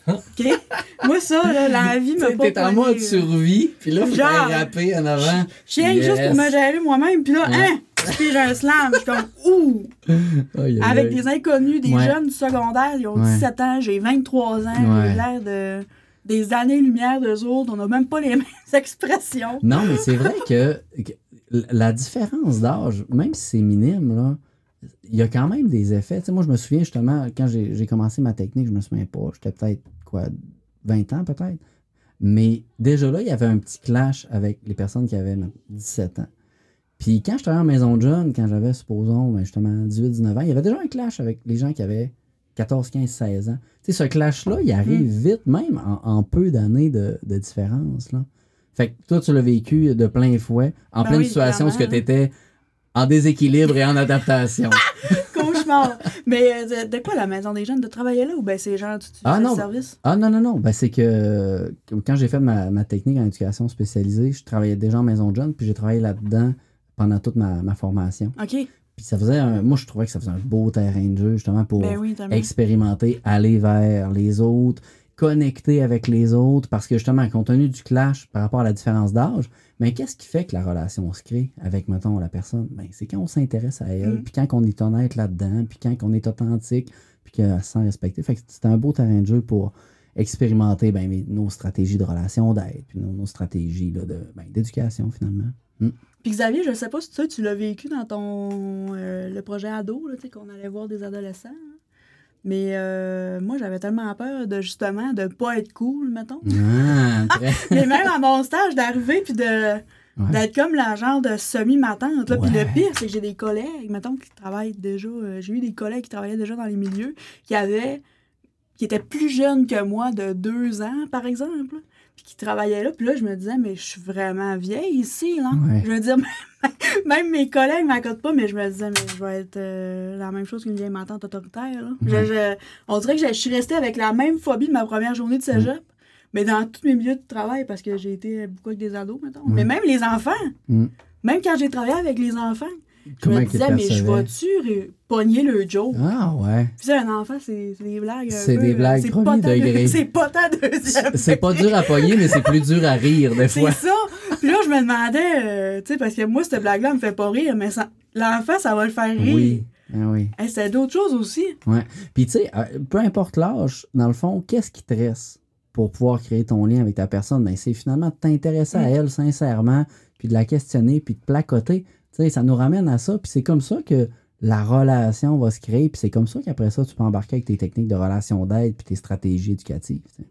OK? Moi, ça, là, la vie m'a pas T'es en pogné, mode là. survie, puis là, faut Genre, rapper en avant. Je viens Yes. juste pour me gérer moi-même, puis là, Ouais. hein, puis j'ai un slam, je suis comme, ouh! Aïe, aïe, Avec aïe. des inconnus, des Ouais. jeunes du secondaire, ils ont Ouais. dix-sept ans, j'ai vingt-trois ans, Ouais. j'ai l'air de des années-lumière d'eux autres, on n'a même pas les mêmes expressions. Non, mais c'est vrai que, que la différence d'âge, même si c'est minime, là, il y a quand même des effets. Tu sais, moi, je me souviens justement, quand j'ai j'ai commencé ma technique, je me souviens pas, j'étais peut-être, quoi, vingt ans peut-être. Mais déjà là, il y avait un petit clash avec les personnes qui avaient dix-sept ans. Puis quand je travaillais en maison de jeunes, quand j'avais, supposons, ben, justement dix-huit dix-neuf ans, il y avait déjà un clash avec les gens qui avaient quatorze quinze seize ans. Tu sais, ce clash-là, il arrive Mm. vite, même en, en peu d'années de, de différence, là. Fait que toi, tu l'as vécu de plein fouet, en Ben pleine oui, situation où tu clairement. étais en déséquilibre et en adaptation. Cauchemar. Mais euh, de, de quoi la maison des jeunes? De travailler là ou ben c'est genre tu utilises Ah, le non. service? Ah non, non, non. Ben, c'est que, que quand j'ai fait ma, ma technique en éducation spécialisée, je travaillais déjà en maison de jeunes, puis j'ai travaillé là-dedans pendant toute ma, ma formation. OK. Puis ça faisait un, moi, je trouvais que ça faisait un beau terrain de jeu, justement, pour Ben oui, tellement. expérimenter, aller vers les autres, connecter avec les autres, parce que justement, compte tenu du clash par rapport à la différence d'âge, mais qu'est-ce qui fait que la relation se crée avec, mettons, la personne? Ben, c'est quand on s'intéresse à elle, Mm. puis quand on est honnête là-dedans, puis quand on est authentique, puis qu'elle se sent respectée. Fait que c'était un beau terrain de jeu pour expérimenter ben, mes- nos stratégies de relation d'aide, puis nos, nos stratégies là, de, ben, d'éducation, finalement. Mm. Puis Xavier, je sais pas si tu, tu l'as vécu dans ton euh, le projet ado, là, tu sais, qu'on allait voir des adolescents. hein. Mais euh, moi, j'avais tellement peur de justement de pas être cool, mettons. Ah, très... Mais même à mon stage, d'arriver puis de Ouais. d'être comme la genre de semi-matante. Là. Puis Ouais. le pire, c'est que j'ai des collègues, mettons, qui travaillent déjà. euh, j'ai eu des collègues qui travaillaient déjà dans les milieux, qui avaient. qui étaient plus jeunes que moi de deux ans, par exemple. là, Puis qui travaillaient là. Puis là, je me disais, mais je suis vraiment vieille ici, là. Ouais. Je veux dire, même, même mes collègues m'accordent pas, mais je me disais, mais je vais être euh, la même chose qu'une vieille matante autoritaire. Là. Je- Ouais. je- on dirait que je, je suis restée avec la même phobie de ma première journée de cégep. Mais dans tous mes milieux de travail, parce que j'ai été beaucoup avec des ados, mettons. Mm. Mais même les enfants, Mm. même quand j'ai travaillé avec les enfants, je Comment me qu'ils disais, mais je percevaient? vais-tu ré- pogner le joke? Ah ouais. Puis ça, un enfant, c'est c'est des blagues. un C'est peu, des euh, blagues c'est premier pas tant de- degré. C'est pas tant deuxième. C'est pas dur à pogner, mais c'est plus dur à rire, des C'est fois. ça. Puis là, je me demandais, euh, tu sais, parce que moi, cette blague-là me fait pas rire, mais ça- l'enfant, ça va le faire rire. Oui. Ah oui. Hey, c'est d'autres choses aussi. Ouais. Puis tu sais, euh, peu importe l'âge, dans le fond, qu'est-ce qui te reste pour pouvoir créer ton lien avec ta personne? Ben, c'est finalement de t'intéresser à Mm. elle sincèrement, puis de la questionner, puis de placoter. Tu sais, ça nous ramène à ça, puis c'est comme ça que la relation va se créer, puis c'est comme ça qu'après ça, tu peux embarquer avec tes techniques de relation d'aide, puis tes stratégies éducatives. tu sais.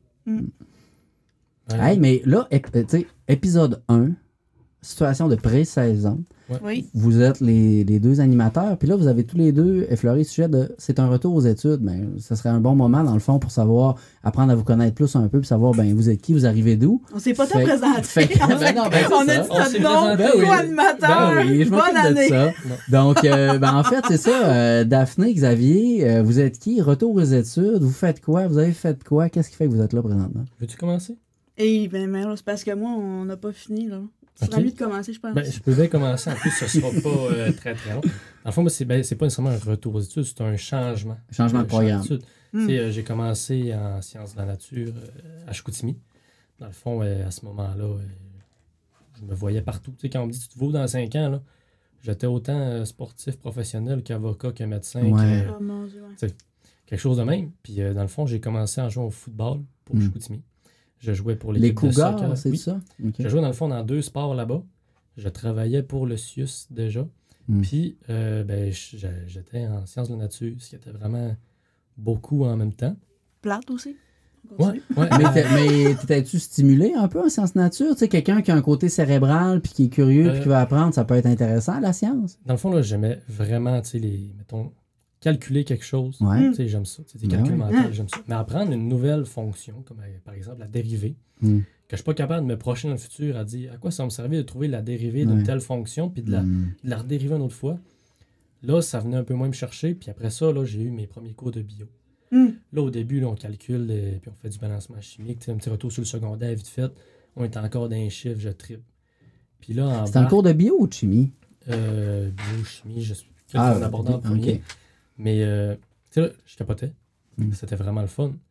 Ouais. Hey, mais là, ép- euh, tu sais, épisode un, situation de pré-saison. Oui. Vous êtes les, les deux animateurs, puis là, vous avez tous les deux effleuré le sujet de c'est un retour aux études. Ben, ce serait un bon moment, dans le fond, pour savoir, apprendre à vous connaître plus un peu, puis savoir, ben, vous êtes qui, vous arrivez d'où. On s'est pas tant Fait- présenté. fait que- ben non, ben, c'est on a ça. dit On notre s'est nom, présenté, oui. co-animateur. Ben oui, je Bonne m'occupe de année. ça. Donc, euh, ben, en fait, c'est ça. euh, Daphné, Xavier, euh, vous êtes qui? Retour aux études, vous faites quoi? Vous avez fait quoi? Qu'est-ce qui fait que vous êtes là présentement? Veux-tu commencer? Et ben, mais là, c'est parce que moi, on n'a pas fini, là. C'est Ok. okay. mieux de commencer, je pense. Ben, je peux bien commencer. En plus, ce ne sera pas euh, très, très long. Dans le fond, moi, c'est ben, c'est pas nécessairement un retour aux études, c'est un changement. Changement de Un programme. d'études. Mm. Tu sais, euh, j'ai commencé en sciences de la nature euh, à Chicoutimi. Dans le fond, euh, à ce moment-là, euh, je me voyais partout. Tu sais, quand on me dit tu te vaux dans cinq ans, là, j'étais autant euh, sportif professionnel qu'avocat, que médecin, Ouais. que, Oh mon Dieu, ouais. quelque chose de même. Puis, euh, dans le fond, j'ai commencé à jouer au football pour Mm. Chicoutimi. Je jouais pour Les l'équipe de Cougars, soccer. c'est Oui. ça? Ok. Je jouais dans le fond dans deux sports là-bas. Je travaillais pour le C I U S déjà. Mm. Puis euh, ben, j- j'étais en sciences de la nature, ce qui était vraiment beaucoup en même temps. Plate aussi. On Ouais, continue. ouais. Mais euh, t'es- mais t'étais-tu stimulé un peu en sciences nature? Tu sais, quelqu'un qui a un côté cérébral puis qui est curieux Euh, puis qui veut apprendre, ça peut être intéressant, la science? dans le fond, là, j'aimais vraiment, tu sais, les, mettons, calculer quelque chose. Ouais. Tu sais, j'aime ça. Tu sais, des Ben calculs ouais. mentaux, j'aime ça. Mais apprendre une nouvelle fonction, comme euh, par exemple la dérivée, Mm. que je suis pas capable de me projeter dans le futur à dire à quoi ça va me servir de trouver la dérivée Ouais. d'une telle fonction puis de la, Mm. de la redériver une autre fois. Là, ça venait un peu moins me chercher. Puis après ça, là, j'ai eu mes premiers cours de bio. Mm. Là, au début, là, on calcule, euh, puis on fait du balancement chimique. Tu sais, un petit retour sur le secondaire, vite fait. On est encore dans les chiffres, je tripe. Puis là, en C'est un cours de bio ou de chimie? euh, bio, chimie, je sais plus quel Ah, qu'on abordait en ok. premier. Mais, euh, tu sais, là, je capotais. Mm. C'était vraiment le fun.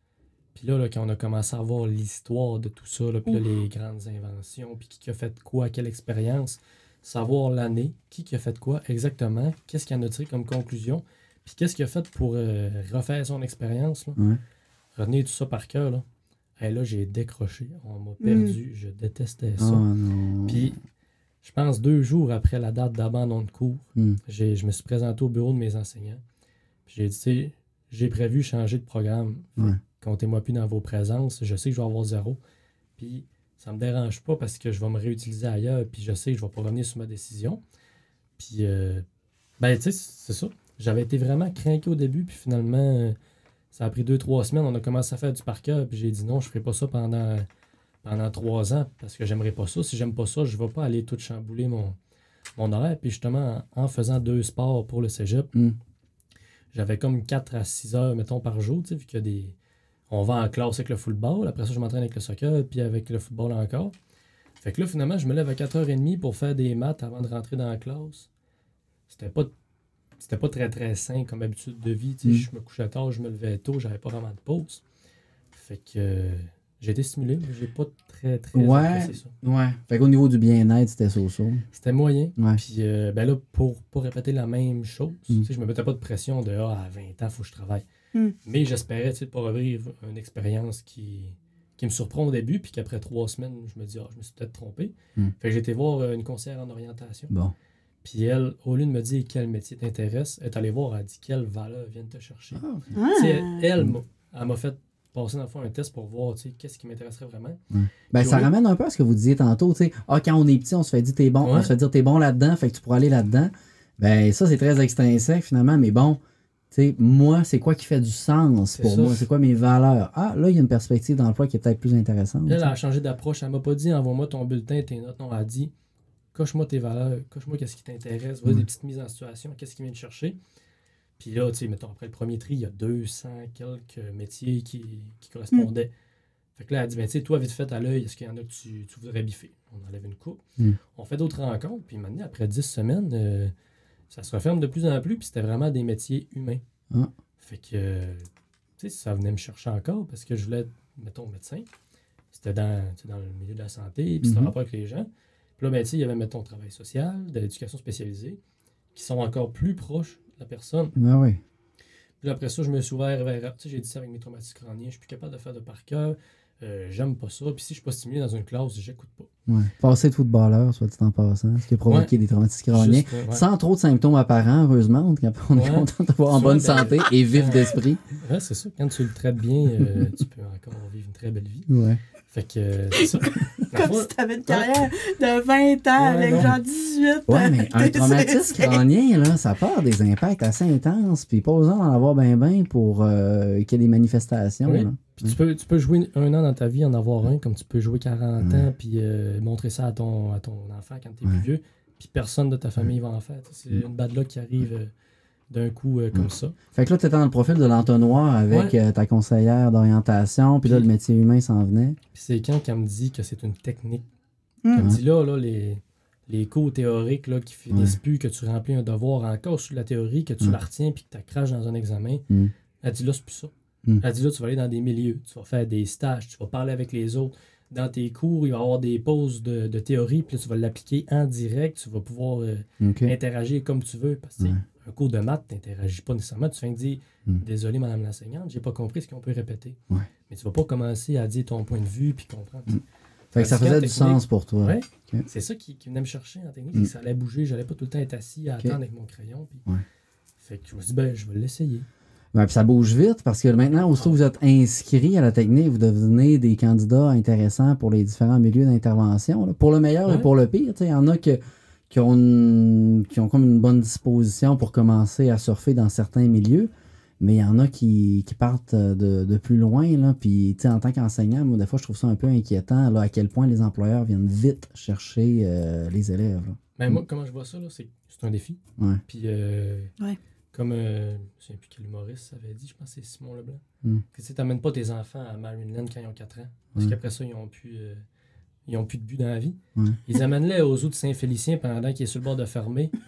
Puis là, là, quand on a commencé à voir l'histoire de tout ça, là, puis là, les grandes inventions, puis qui a fait quoi, quelle expérience, savoir l'année, qui qui a fait quoi exactement, qu'est-ce qu'il en a tiré comme conclusion, puis qu'est-ce qu'il a fait pour euh, refaire son expérience. Là. Ouais. Retenez tout ça par cœur. Là, hey, là j'ai décroché, on m'a perdu, mm. je détestais ça. Oh, non. Puis, je pense deux jours après la date d'abandon de cours, mm. j'ai, je me suis présenté au bureau de mes enseignants. Puis j'ai dit, tu sais, j'ai prévu changer de programme. Ouais. Comptez-moi plus dans vos présences. Je sais que je vais avoir zéro. Puis ça me dérange pas parce que je vais me réutiliser ailleurs. Puis je sais que je vais pas revenir sur ma décision. Puis, euh, ben, tu sais, c'est ça. J'avais été vraiment craqué au début. Puis finalement, euh, ça a pris deux, trois semaines. On a commencé à faire du par cœur. Puis j'ai dit non, je ferai pas ça pendant, pendant trois ans parce que j'aimerais pas ça. Si j'aime pas ça, je vais pas aller tout chambouler mon, mon horaire. Puis justement, en, en faisant deux sports pour le cégep, mm. j'avais comme quatre à six heures, mettons, par jour, tu sais, vu qu'il y a des... On va en classe avec le football, après ça, je m'entraîne avec le soccer, puis avec le football encore. Fait que là, finalement, je me lève à quatre heures trente pour faire des maths avant de rentrer dans la classe. C'était pas, c'était pas très, très sain comme habitude de vie, tu sais. Mm. Je me couchais tard, je me levais tôt, j'avais pas vraiment de pause. Fait que euh, j'ai été stimulé, mais j'ai pas très, très ouais, apprécié ça. Ouais, fait qu'au niveau du bien-être, c'était so-so. C'était moyen. Ouais. Puis, euh, ben là, pour pas répéter la même chose, mm. tu sais, je me mettais pas de pression de ah, à vingt ans, il faut que je travaille. Mm. Mais j'espérais, tu sais, de pas revivre une expérience qui, qui me surprend au début, puis qu'après trois semaines, je me dis, ah, je me suis peut-être trompé. Mm. Fait que j'ai été voir une conseillère en orientation. Bon. Puis elle, au lieu de me dire quel métier t'intéresse, elle est allée voir, elle a dit quelle valeur viennent te chercher. Ah, okay. Ah. Tu sais, elle, elle, m'a, elle m'a fait passer dans le fond un test pour voir, tu sais, qu'est-ce qui m'intéresserait vraiment. Mm. Ben, ça oui. ramène un peu à ce que vous disiez tantôt, tu sais, ah, quand on est petit, on se fait dire t'es bon, Ouais. on se fait dire t'es bon là-dedans, fait que tu pourras aller là-dedans. Ben, ça, c'est très extrinsèque, finalement, mais bon, tu sais, moi, c'est quoi qui fait du sens C'est pour ça. moi? C'est quoi mes valeurs? Ah, là, il y a une perspective d'emploi qui est peut-être plus intéressante. Elle a changé d'approche. Elle m'a pas dit envoie-moi ton bulletin, tes notes. Non, elle a dit coche-moi tes valeurs, coche-moi qu'est-ce qui t'intéresse, vas-y, Mm. des petites mises en situation, qu'est-ce qui vient te chercher. Puis là, tu sais, mettons, après le premier tri, il y a deux cents quelques métiers qui, qui correspondaient. Mm. Fait que là, elle a dit ben, tu sais, toi, vite fait à l'œil, est-ce qu'il y en a que tu, tu voudrais biffer? On enlève une coupe. Mm. On fait d'autres rencontres, puis maintenant, après dix semaines, euh, ça se referme de plus en plus, puis c'était vraiment des métiers humains. Ah. Fait que, euh, tu sais, ça venait me chercher encore parce que je voulais être, mettons, médecin. C'était dans, dans le milieu de la santé, puis c'était en Mm-hmm. rapport avec les gens. Puis là, ben, tu sais, il y avait, mettons, travail social, de l'éducation spécialisée, qui sont encore plus proches de la personne. Ben oui. Puis après ça, je me suis ouvert vers, tu sais, j'ai dit ça avec mes traumatismes crâniens, je suis plus capable de faire de par cœur, euh, j'aime pas ça, puis si je suis pas stimulé dans une classe, j'écoute pas. Ouais. Passer de footballeur, soit dit en passant, ce qui a provoqué Ouais. des traumatismes crâniens. Juste, euh, ouais. Sans trop de symptômes apparents, heureusement. On est Ouais. content de voir en Souvent, bonne ben, santé et vif euh, d'esprit. Ouais, c'est ça. Quand tu le traites bien, euh, tu peux encore vivre une très belle vie. Ouais. Fait que, euh, c'est ça. Comme si t'avais une carrière de vingt ans Ouais, avec non. genre dix-huit. Ouais, mais un euh, traumatisme c'est- crânien, là, ça part des impacts assez intenses, puis pas besoin d'en avoir ben ben pour euh, qu'il y ait des manifestations. Oui. Là. Puis tu peux, tu peux jouer un an dans ta vie, en avoir un, comme tu peux jouer quarante Ouais. ans, puis euh, montrer ça à ton, à ton enfant quand t'es Ouais. plus vieux, puis personne de ta famille va en faire. C'est Mm. une bad luck qui arrive euh, d'un coup euh, comme Mm. ça. Fait que là, tu étais dans le profil de l'entonnoir avec Ouais. euh, ta conseillère d'orientation, puis là, Puis- le métier humain s'en venait. Puis c'est quand qu'elle me dit que c'est une technique. Mm. Elle me Ouais. dit là, là les, les cours théoriques là, qui finissent plus, que tu remplis un devoir encore sur la théorie, que tu Mm. la retiens, puis que tu craches dans un examen. Mm. Elle dit là, c'est plus ça. Mm. Elle dit là, tu vas aller dans des milieux, tu vas faire des stages, tu vas parler avec les autres. Dans tes cours, il va y avoir des pauses de, de théorie, puis là, tu vas l'appliquer en direct, tu vas pouvoir euh, OK. interagir comme tu veux. Parce que tu sais, Ouais. un cours de maths, tu n'interagis pas nécessairement. Tu viens de dire Mm. désolé, madame l'enseignante, j'ai pas compris ce qu'on peut répéter. Ouais. Mais tu vas pas commencer à dire ton point de vue puis comprendre. Mm. Fait que ça Tandis qu'en faisait du technique- sens pour toi. Ouais. Ok. C'est ça qui, qui venait me chercher en technique, Mm. c'est que ça allait bouger, j'allais pas tout le temps être assis à Ok. attendre avec mon crayon. Puis... Ouais. Fait que je me suis dit, ben, je vais l'essayer. Ouais, puis ça bouge vite parce que maintenant, aussitôt que vous êtes inscrit à la technique, vous devenez des candidats intéressants pour les différents milieux d'intervention. Là. Pour le meilleur Ouais. et pour le pire. Il y en a que, qui, ont une- qui ont comme une bonne disposition pour commencer à surfer dans certains milieux, mais il y en a qui, qui partent de, de plus loin. Là. Puis en tant qu'enseignant, moi, des fois, je trouve ça un peu inquiétant là, à quel point les employeurs viennent vite chercher euh, les élèves. Là. Ben, Mm. moi, comment je vois ça, là, c'est c'est un défi. Ouais. Puis, euh, Ouais. comme, euh, je ne sais plus quel humoriste avait dit, je pense que c'est Simon Leblanc, Mm. que tu n'amènes pas tes enfants à Maryland quand ils ont quatre ans, parce Ouais. qu'après ça, ils n'ont plus, euh, ils ont plus de but dans la vie. Ouais. Ils amènent-les aux eaux de Saint-Félicien pendant qu'il est sur le bord de fermer. Ils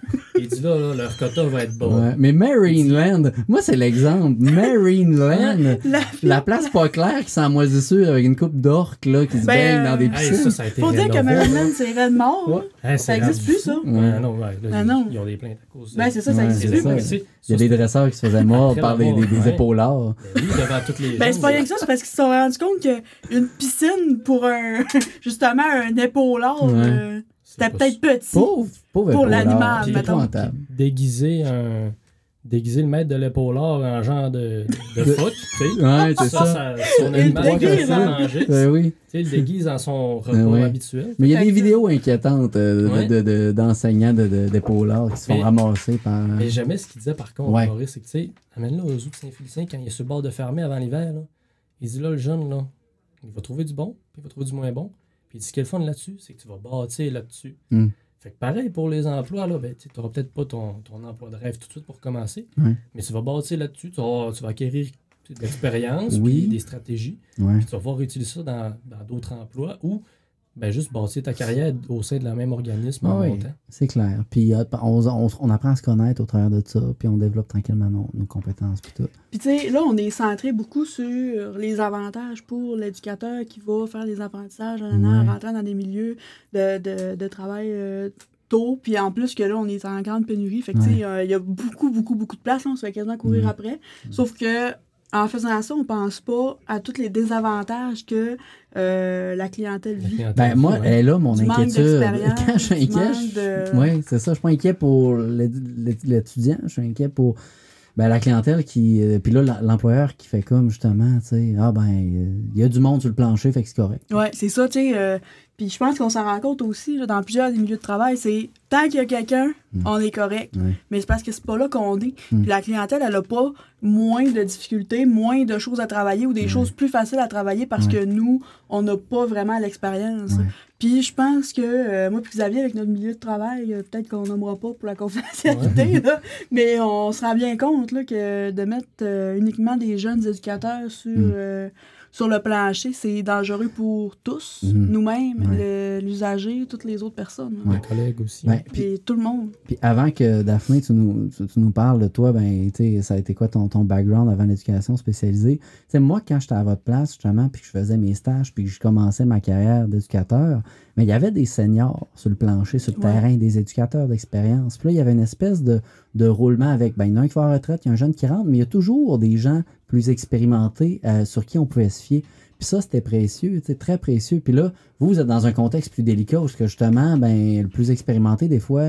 il dit là, là, leur quota va être bas. Ouais. Mais Marineland, moi, c'est l'exemple. Marineland, La... la place pas claire qui sent moisissure avec une coupe d'orques là, qui se Ben, baigne dans des Hey, piscines. ça, ça a été Faut dire que rénové. Marineland, c'est raide mort. Ouais. Hey, Ça c'est existe rendu plus, ça. fou. Ouais, non, ouais, là, Ah, ils, non. ils ont des plaintes à cause de Ben, c'est ça, ça Ouais, existe c'est plus. ça. Mais tu sais, Il y a des dresseurs qui se faisaient mordre par les, des, des Ouais. épaulards. Ben oui, devant toutes les Ben, gens, c'est pas rien que ça, c'est parce qu'ils se sont rendus compte qu'une piscine pour un, justement, un épaulard, Ouais. euh, c'était pas peut-être petit. Pauvre, pauvre Pour épaulard. l'animal, C'est mettons. épouvantable. déguiser un déguiser le maître de l'épaulard en genre de, de De- foot, tu sais. Ouais, c'est Ça, ça. ça, son Il animal le qui déguise, a hein. manger, Ben oui. tu sais, il le déguise en son repas Ben ouais. habituel. Mais il y a Fait des que- vidéos inquiétantes euh, Ouais. de, de, de- d'enseignants de, de, d'épaulards qui se font Mais- ramasser par... Mais jamais ce qu'il disait par contre, Ouais. Maurice, c'est que tu sais, amène-le aux zoo de Saint-Félicien quand il est sur le bord de fermer avant l'hiver, là. Il dit là, le jeune, là, il va trouver du bon, puis il va trouver du moins bon. Puis il dit ce qui est le fun là-dessus, c'est que tu vas bâtir là-dessus. Mm. Fait que pareil pour les emplois, là, ben, tu n'auras peut-être pas ton, ton emploi de rêve tout de suite pour commencer, Ouais. mais tu vas bâtir là-dessus, tu vas, tu vas acquérir de l'expérience, Oui. puis des stratégies, Ouais. puis tu vas pouvoir utiliser ça dans, dans d'autres emplois ou ben, juste bâtir ta carrière au sein de la même organisme en Ah oui, montant. c'est clair. Puis euh, on, on, on apprend à se connaître au travers de ça, puis on développe tranquillement nos, nos compétences, puis tout. Puis tu sais, là, on est centré beaucoup sur les avantages pour l'éducateur qui va faire des apprentissages en Ouais. rentrant dans des milieux de, de, de travail euh, tôt. Puis en plus que là, on est en grande pénurie. Fait que tu sais, euh, il y a beaucoup, beaucoup, beaucoup de place. Là, on se fait quasiment courir Mm. après. Sauf que en faisant ça, on pense pas à tous les désavantages que euh, la clientèle La vit. clientèle, Ben, moi, ouais. elle est là, mon Du manque inquiétude. d'expérience, Quand je suis du inquiet, manque je- de- oui, c'est ça. Je suis pas inquiet pour l'éd- l'éd- l'étudiant, je suis inquiet pour ben, la clientèle qui. euh, Puis là, la- l'employeur qui fait comme justement, tu sais, ah ben, il y a du monde sur le plancher, fait que c'est correct. Ouais, c'est ça, tu sais. euh, Puis je pense qu'on s'en rend compte aussi là, dans plusieurs des milieux de travail, c'est tant qu'il y a quelqu'un, Mm. on est correct. Ouais. Mais c'est parce que c'est pas là qu'on est. Mm. Puis la clientèle, elle a pas moins de difficultés, moins de choses à travailler ou des Ouais. choses plus faciles à travailler parce Ouais. que nous, on n'a pas vraiment l'expérience. Ouais. Puis je pense que euh, moi puis Xavier, avec notre milieu de travail, euh, peut-être qu'on nommera pas pour la confidentialité, là, mais on se rend bien compte là, que de mettre euh, uniquement des jeunes éducateurs sur, Mm. euh, sur le plancher, c'est dangereux pour tous, Mhm. nous-mêmes, Ouais. le- l'usager, toutes les autres personnes. là. Mes collègues aussi. Ben, puis, Puis tout le monde. puis avant que Daphné, tu nous, tu, tu nous parles de toi, ben, tu sais, ça a été quoi ton, ton background avant l'éducation spécialisée? Tu sais, moi, quand j'étais à votre place, justement, puis que je faisais mes stages, puis que je commençais ma carrière d'éducateur, mais il y avait des seniors sur le plancher, sur le Ouais. terrain, des éducateurs d'expérience. Puis là, il y avait une espèce de, de roulement avec, ben, il y en a un qui va à la retraite, il y a un jeune qui rentre, mais il y a toujours des gens plus expérimentés euh, sur qui on pouvait se fier. Puis ça, c'était précieux, tu sais, très précieux. Puis là, vous, vous êtes dans un contexte plus délicat, parce que justement, ben, le plus expérimenté, des fois,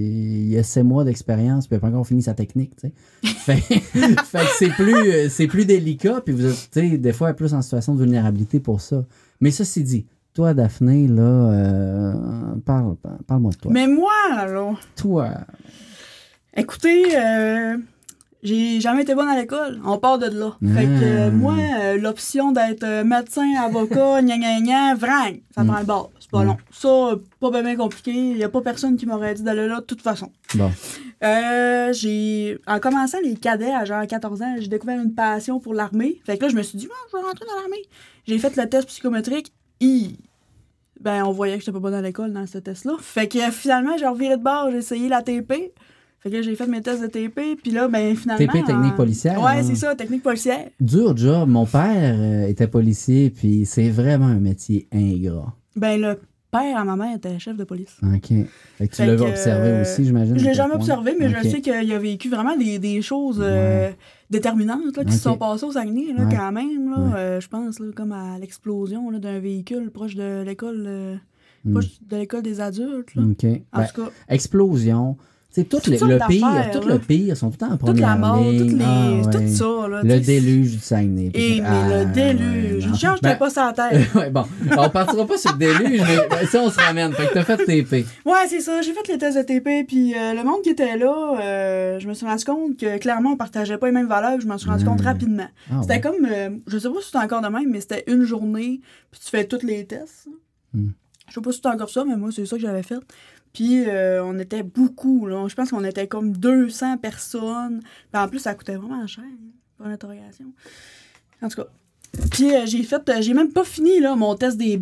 il y a sept mois d'expérience, puis après qu'on finit sa technique, tu sais. fait, fait que c'est plus, euh, c'est plus délicat, puis vous êtes, tu sais, des fois, plus en situation de vulnérabilité pour ça. Mais ceci dit, toi, Daphné, là, euh, parle, parle-moi de toi. Mais moi, là, Toi, écoutez, euh, j'ai jamais été bonne à l'école. On part de là. Fait que euh, Ah. moi, euh, l'option d'être euh, médecin, avocat, gna gna gna, vrang, ça Mm. prend le bord. C'est pas Mm. long. Ça, euh, pas bien, bien compliqué. Il y a pas personne qui m'aurait dit d'aller là de toute façon. bon, Euh, j'ai en commençant les cadets à genre quatorze ans, j'ai découvert une passion pour l'armée. Fait que là, je me suis dit, ah, je vais rentrer dans l'armée. J'ai fait le test psychométrique. Hi. Ben, on voyait que j'étais pas bonne à l'école dans ce test-là. Fait que euh, finalement, j'ai reviré de bord, j'ai essayé la T P. Fait que là, j'ai fait mes tests de T P, puis là, ben finalement... T P, technique en- policière, Ouais, hein. c'est ça, technique policière. dur job. Mon père euh, était policier, puis c'est vraiment un métier ingrat. Ben, le père à ma mère était chef de police. OK. Fait que tu Fait l'as que, observé euh, aussi, j'imagine. Je à l'ai quel jamais point. observé, mais OK. je sais qu'il a vécu vraiment des, des choses euh, déterminantes là, qui Ok. se sont passées au Saguenay, là, Ouais. quand même. Là, Ouais. euh, je pense là, comme à l'explosion là, d'un véhicule proche de l'école euh, Hmm. proche de l'école des adultes. Là. OK. En Ben, tout cas, explosion. Tu sais, tout Toutes le, sortes le d'affaires, pire, tout là. le pire sont tout le temps en toute la première mort, toutes ligne. les, Ah, ouais. tout ça. Là, Le tu sais, déluge du Saguenay. Et, mais Ah, le déluge. ouais, Une chance, non. je pas ça à terre. ouais, bon, on partira pas sur le déluge, mais ben, ça, on se ramène. Fait que t'as fait T P. Ouais, c'est ça. J'ai fait les tests de T P, puis euh, le monde qui était là, euh, je me suis rendu compte que clairement, on partageait pas les mêmes valeurs, puis je m'en suis rendu compte Hmm. rapidement. Ah, C'était ouais. comme, euh, je sais pas si c'est encore de même, mais c'était une journée, puis tu fais tous les tests. Hmm. Je sais pas si c'est encore ça, mais moi, c'est ça que j'avais fait. Puis euh, on était beaucoup, là. Je pense qu'on était comme deux cents personnes. Puis en plus, ça coûtait vraiment cher, hein, pour l'interrogation. En tout cas. Puis euh, j'ai fait, euh, j'ai même pas fini, là, mon test des B I P.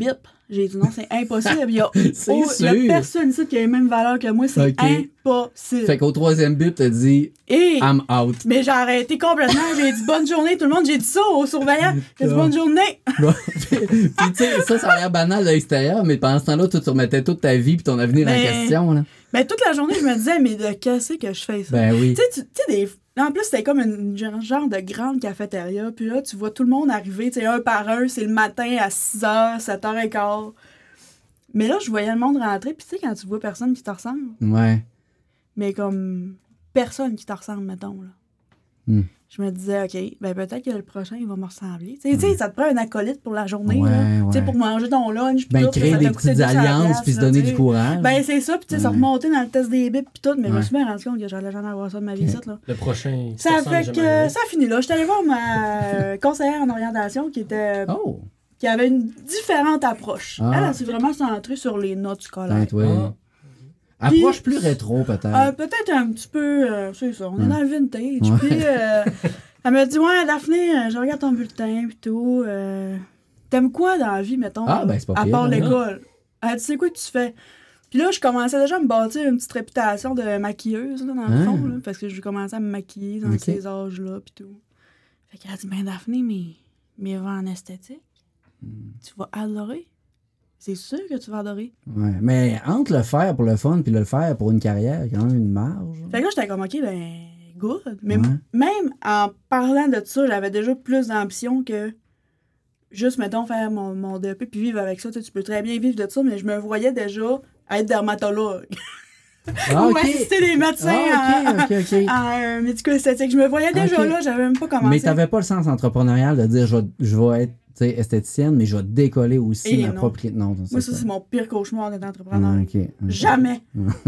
J'ai dit non, c'est impossible. Il y a, C'est oh, il y a sûr. personne ici qui a les mêmes valeurs que moi. C'est Ok. impossible. Fait qu'au troisième bip, t'as dit Et, I'm out. mais j'ai arrêté complètement. J'ai dit bonne journée, tout le monde. J'ai dit ça aux surveillants. J'ai dit bonne journée. Bon. Puis tu sais, ça, ça a l'air banal de l'extérieur, mais pendant ce temps-là, toi, tu remettais toute ta vie puis ton avenir en Ben, question. Là. Ben, toute la journée, je me disais, mais de qu'est-ce que je fais ça? Ben oui. Tu sais, tu tu sais, des. En plus, c'était comme une genre genre de grande cafétéria. Puis là, tu vois tout le monde arriver, tu sais, un par un. C'est le matin à six heures, sept heures quinze. Mais là, je voyais le monde rentrer. Puis tu sais, quand tu vois personne qui te ressemble, Ouais. mais comme personne qui te ressemble, mettons, là. Hmm. Je me disais, OK, ben peut-être que le prochain, il va me ressembler. Tu sais, tu sais, ça te prend un acolyte pour la journée, Ouais, là. ouais. Tu sais, pour manger ton lunch. puis Ben, tout, créer ça des t'a coûté petites deux cents alliances piastres, puis se là, donner tu sais. du courage. Ben, c'est ça. Puis, tu sais, se Ouais. remonter dans le test des bip puis tout. Mais je me Ouais. suis bien rendu compte que j'allais jamais avoir ça de ma vie, Ok. ça, là. Le prochain. qui Ça te a ressemble fait jamais que arrivé. ça a fini là. J'étais allée voir ma euh, conseillère en orientation qui était Oh! qui avait une différente approche. Ah. Elle, elle s'est vraiment centrée sur les notes scolaires. Peut-être, ouais. Ah. Approche plus rétro, peut-être. Euh, peut-être un petit peu, euh, c'est ça, on est Ouais. dans le vintage. Ouais. Puis, euh, elle m'a dit, ouais, Daphné, euh, je regarde ton bulletin, pis tout. euh, T'aimes quoi dans la vie, mettons? Ah, là, ben, c'est pas à pire, part hein. l'école. Elle dit, c'est quoi que tu fais? Puis là, je commençais déjà à me bâtir une petite réputation de maquilleuse, là, dans le Ah. fond, là, parce que je commençais à me maquiller dans Ok. ces âges-là, pis tout. Fait qu'elle a dit, ben, Daphné, mais, mais va en esthétique. Tu vas adorer. C'est sûr que tu vas adorer. Ouais. Mais entre le faire pour le fun puis le faire pour une carrière, il y a quand même une marge. Fait que là, j'étais comme, OK, ben, good. Mais Ouais. m- même en parlant de ça, j'avais déjà plus d'ambition que juste, mettons, faire mon, mon D E P puis vivre avec ça. Tu sais, tu peux très bien vivre de ça, mais je me voyais déjà être dermatologue. Ah, Ou ok. assister les médecins Ah, ok, ok, ok. en, en, euh, médico-esthétique. Je me voyais déjà Ok. là, j'avais même pas commencé. Mais t'avais pas le sens entrepreneurial de dire je, vais- je vais être tu sais, esthéticienne, mais je vais décoller aussi Eh ma non. propre. Non, Moi, ça, c'est mon pire cauchemar d'être entrepreneur. Ah, ok, ok. Jamais.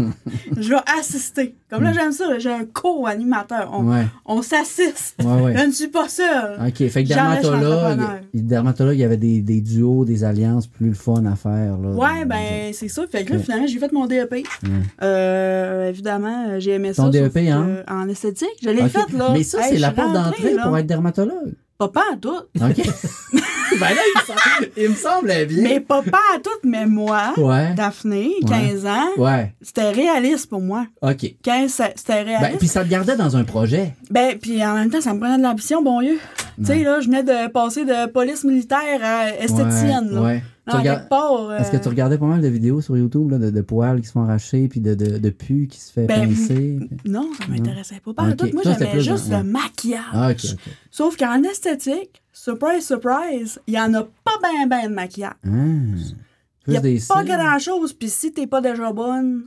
Je vais assister. Comme là, j'aime ça, là, j'ai un co-animateur. On, Ouais, on s'assiste. ouais, ouais. Je ne suis pas seule. Ok, fait que Jamais je suis dermatologue, entrepreneur. dermatologue, il y avait des, des duos, des alliances plus le fun à faire. Là, Ouais, Dans- ben, c'est ça. Fait que là, Ok. finalement, j'ai fait mon D E P. Ouais. Euh, évidemment, euh, j'ai aimé ça. Ton D E sauf P, que, hein? euh, en esthétique. Je l'ai Ok. fait, là. Mais ça, Hey, c'est je la suis porte rentrée, d'entrée là. pour être dermatologue. Pas pas à tout. Ok. ben là, il me, semble- il me semblait bien. Mais pas pas à tout, mais moi, Ouais. Daphné, quinze ans, Ouais. c'était réaliste pour moi. Ok. quinze, c'est- c'était Ben, réaliste. puis ça te gardait dans un projet. Ben, puis en même temps, ça me prenait de l'ambition, bon Dieu. Tu sais, là, je venais de passer de police militaire à esthéticienne, Ouais, là. ouais. Tu Là, regardes- quelque part, Est-ce que euh, tu regardais pas mal de vidéos sur YouTube là, de, de poils qui se font arracher puis de, de, de pu qui se fait Ben, pincer? non, ça m'intéressait pas. Pas Ok. tout. Moi, Ça, c'était j'aimais plus juste dans- le maquillage. Ah, ok, ok. Sauf qu'en esthétique, surprise, surprise, il y en a pas ben ben de maquillage. Ah. Il Plus y a des pas cils? grand-chose, puis si t'es pas déjà bonne,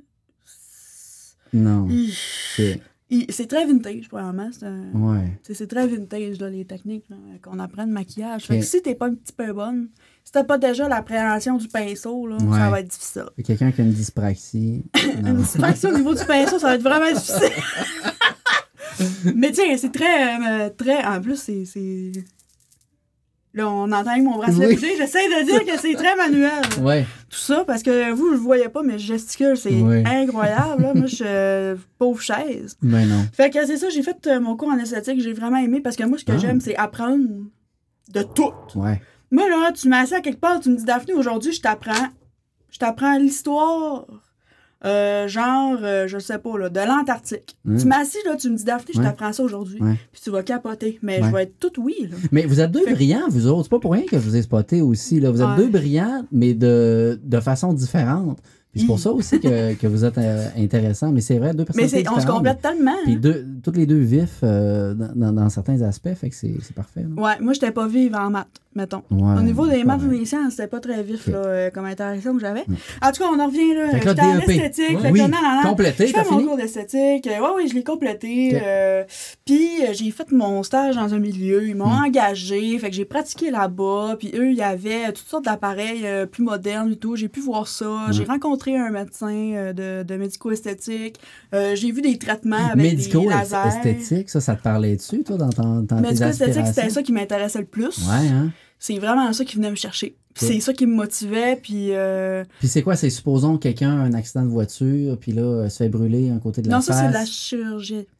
Non. il- Ok. il- c'est très vintage, probablement. C'est un- Ouais. c'est- c'est très vintage, là, les techniques là, qu'on apprend de maquillage. Fait Ok. que si t'es pas un petit peu bonne, si t'as pas déjà l'appréhension du pinceau, là, Ouais. ça va être difficile. Fait quelqu'un qui a une dyspraxie. Non. Une distraction au niveau du pinceau, ça va être vraiment difficile. Mais tiens, c'est très, euh, très... En plus, c'est... c'est- Là, on entend avec mon bracelet Oui. bouger. J'essaie de dire que c'est très manuel. Ouais. Tout ça, parce que vous, je le voyais pas, mais je gesticule, c'est Oui. incroyable. Là. Moi, je suis euh, pauvre chaise. Ben non. Fait que c'est ça, j'ai fait euh, mon cours en esthétique, j'ai vraiment aimé, parce que moi, ce que Ah. j'aime, c'est apprendre de tout. Ouais. Moi, là, tu m'as assis à quelque part, tu me dis, Daphné, aujourd'hui, je t'apprends. Je t'apprends l'histoire, euh, genre, euh, je sais pas, là, de l'Antarctique. Mm. Tu m'as assis, là, tu me dis, Daphné, je Ouais. t'apprends ça aujourd'hui. Ouais. Puis tu vas capoter. Mais Ouais. je vais être toute oui, là. Mais vous êtes deux Fait- brillants, vous autres. C'est pas pour rien que je vous ai spoté aussi. Là. Vous êtes Ouais. deux brillants, mais de, de façon différente. Puis c'est pour Hi. ça aussi que, que vous êtes euh, intéressants. Mais c'est vrai, deux Mais personnalités c'est, on se différentes. complète tellement. Puis hein. deux, toutes les deux vifs euh, dans, dans, dans certains aspects. Fait que c'est, c'est parfait. Là. Ouais, moi, j'étais pas vive en maths, mettons. Ouais, Au niveau des c'est maths et correct. des sciences, c'était pas très vif Ok. là, euh, comme interaction que j'avais. Mm. En tout cas, on en revient là. Fait que là, J'étais en D E P. esthétique. Ouais. fait que Oui, non, non, non. complété, Je t'as fais mon fini? cours d'esthétique. Euh, ouais, oui, je l'ai complété. Ok. euh, Puis euh, j'ai fait mon stage dans un milieu. Ils m'ont Mm. engagé. Fait que j'ai pratiqué là-bas. Puis eux, il y avait toutes sortes d'appareils euh, plus modernes et tout. J'ai pu voir ça. J'ai rencontré un médecin euh, de, de médico-esthétique. Euh, j'ai vu des traitements avec Médico, des lasers. esthétique, ça, ça te parlait dessus, toi, dans, ton, dans tes Médico-esthétique, aspirations? c'était ça qui m'intéressait le plus. Ouais, hein? C'est vraiment ça qui venait me chercher. Puis Ok. c'est ça qui me motivait. Puis euh, Puis c'est quoi? C'est supposons quelqu'un a un accident de voiture, puis là, euh, se fait brûler un côté de la non, face. ça, c'est de la chirurgie.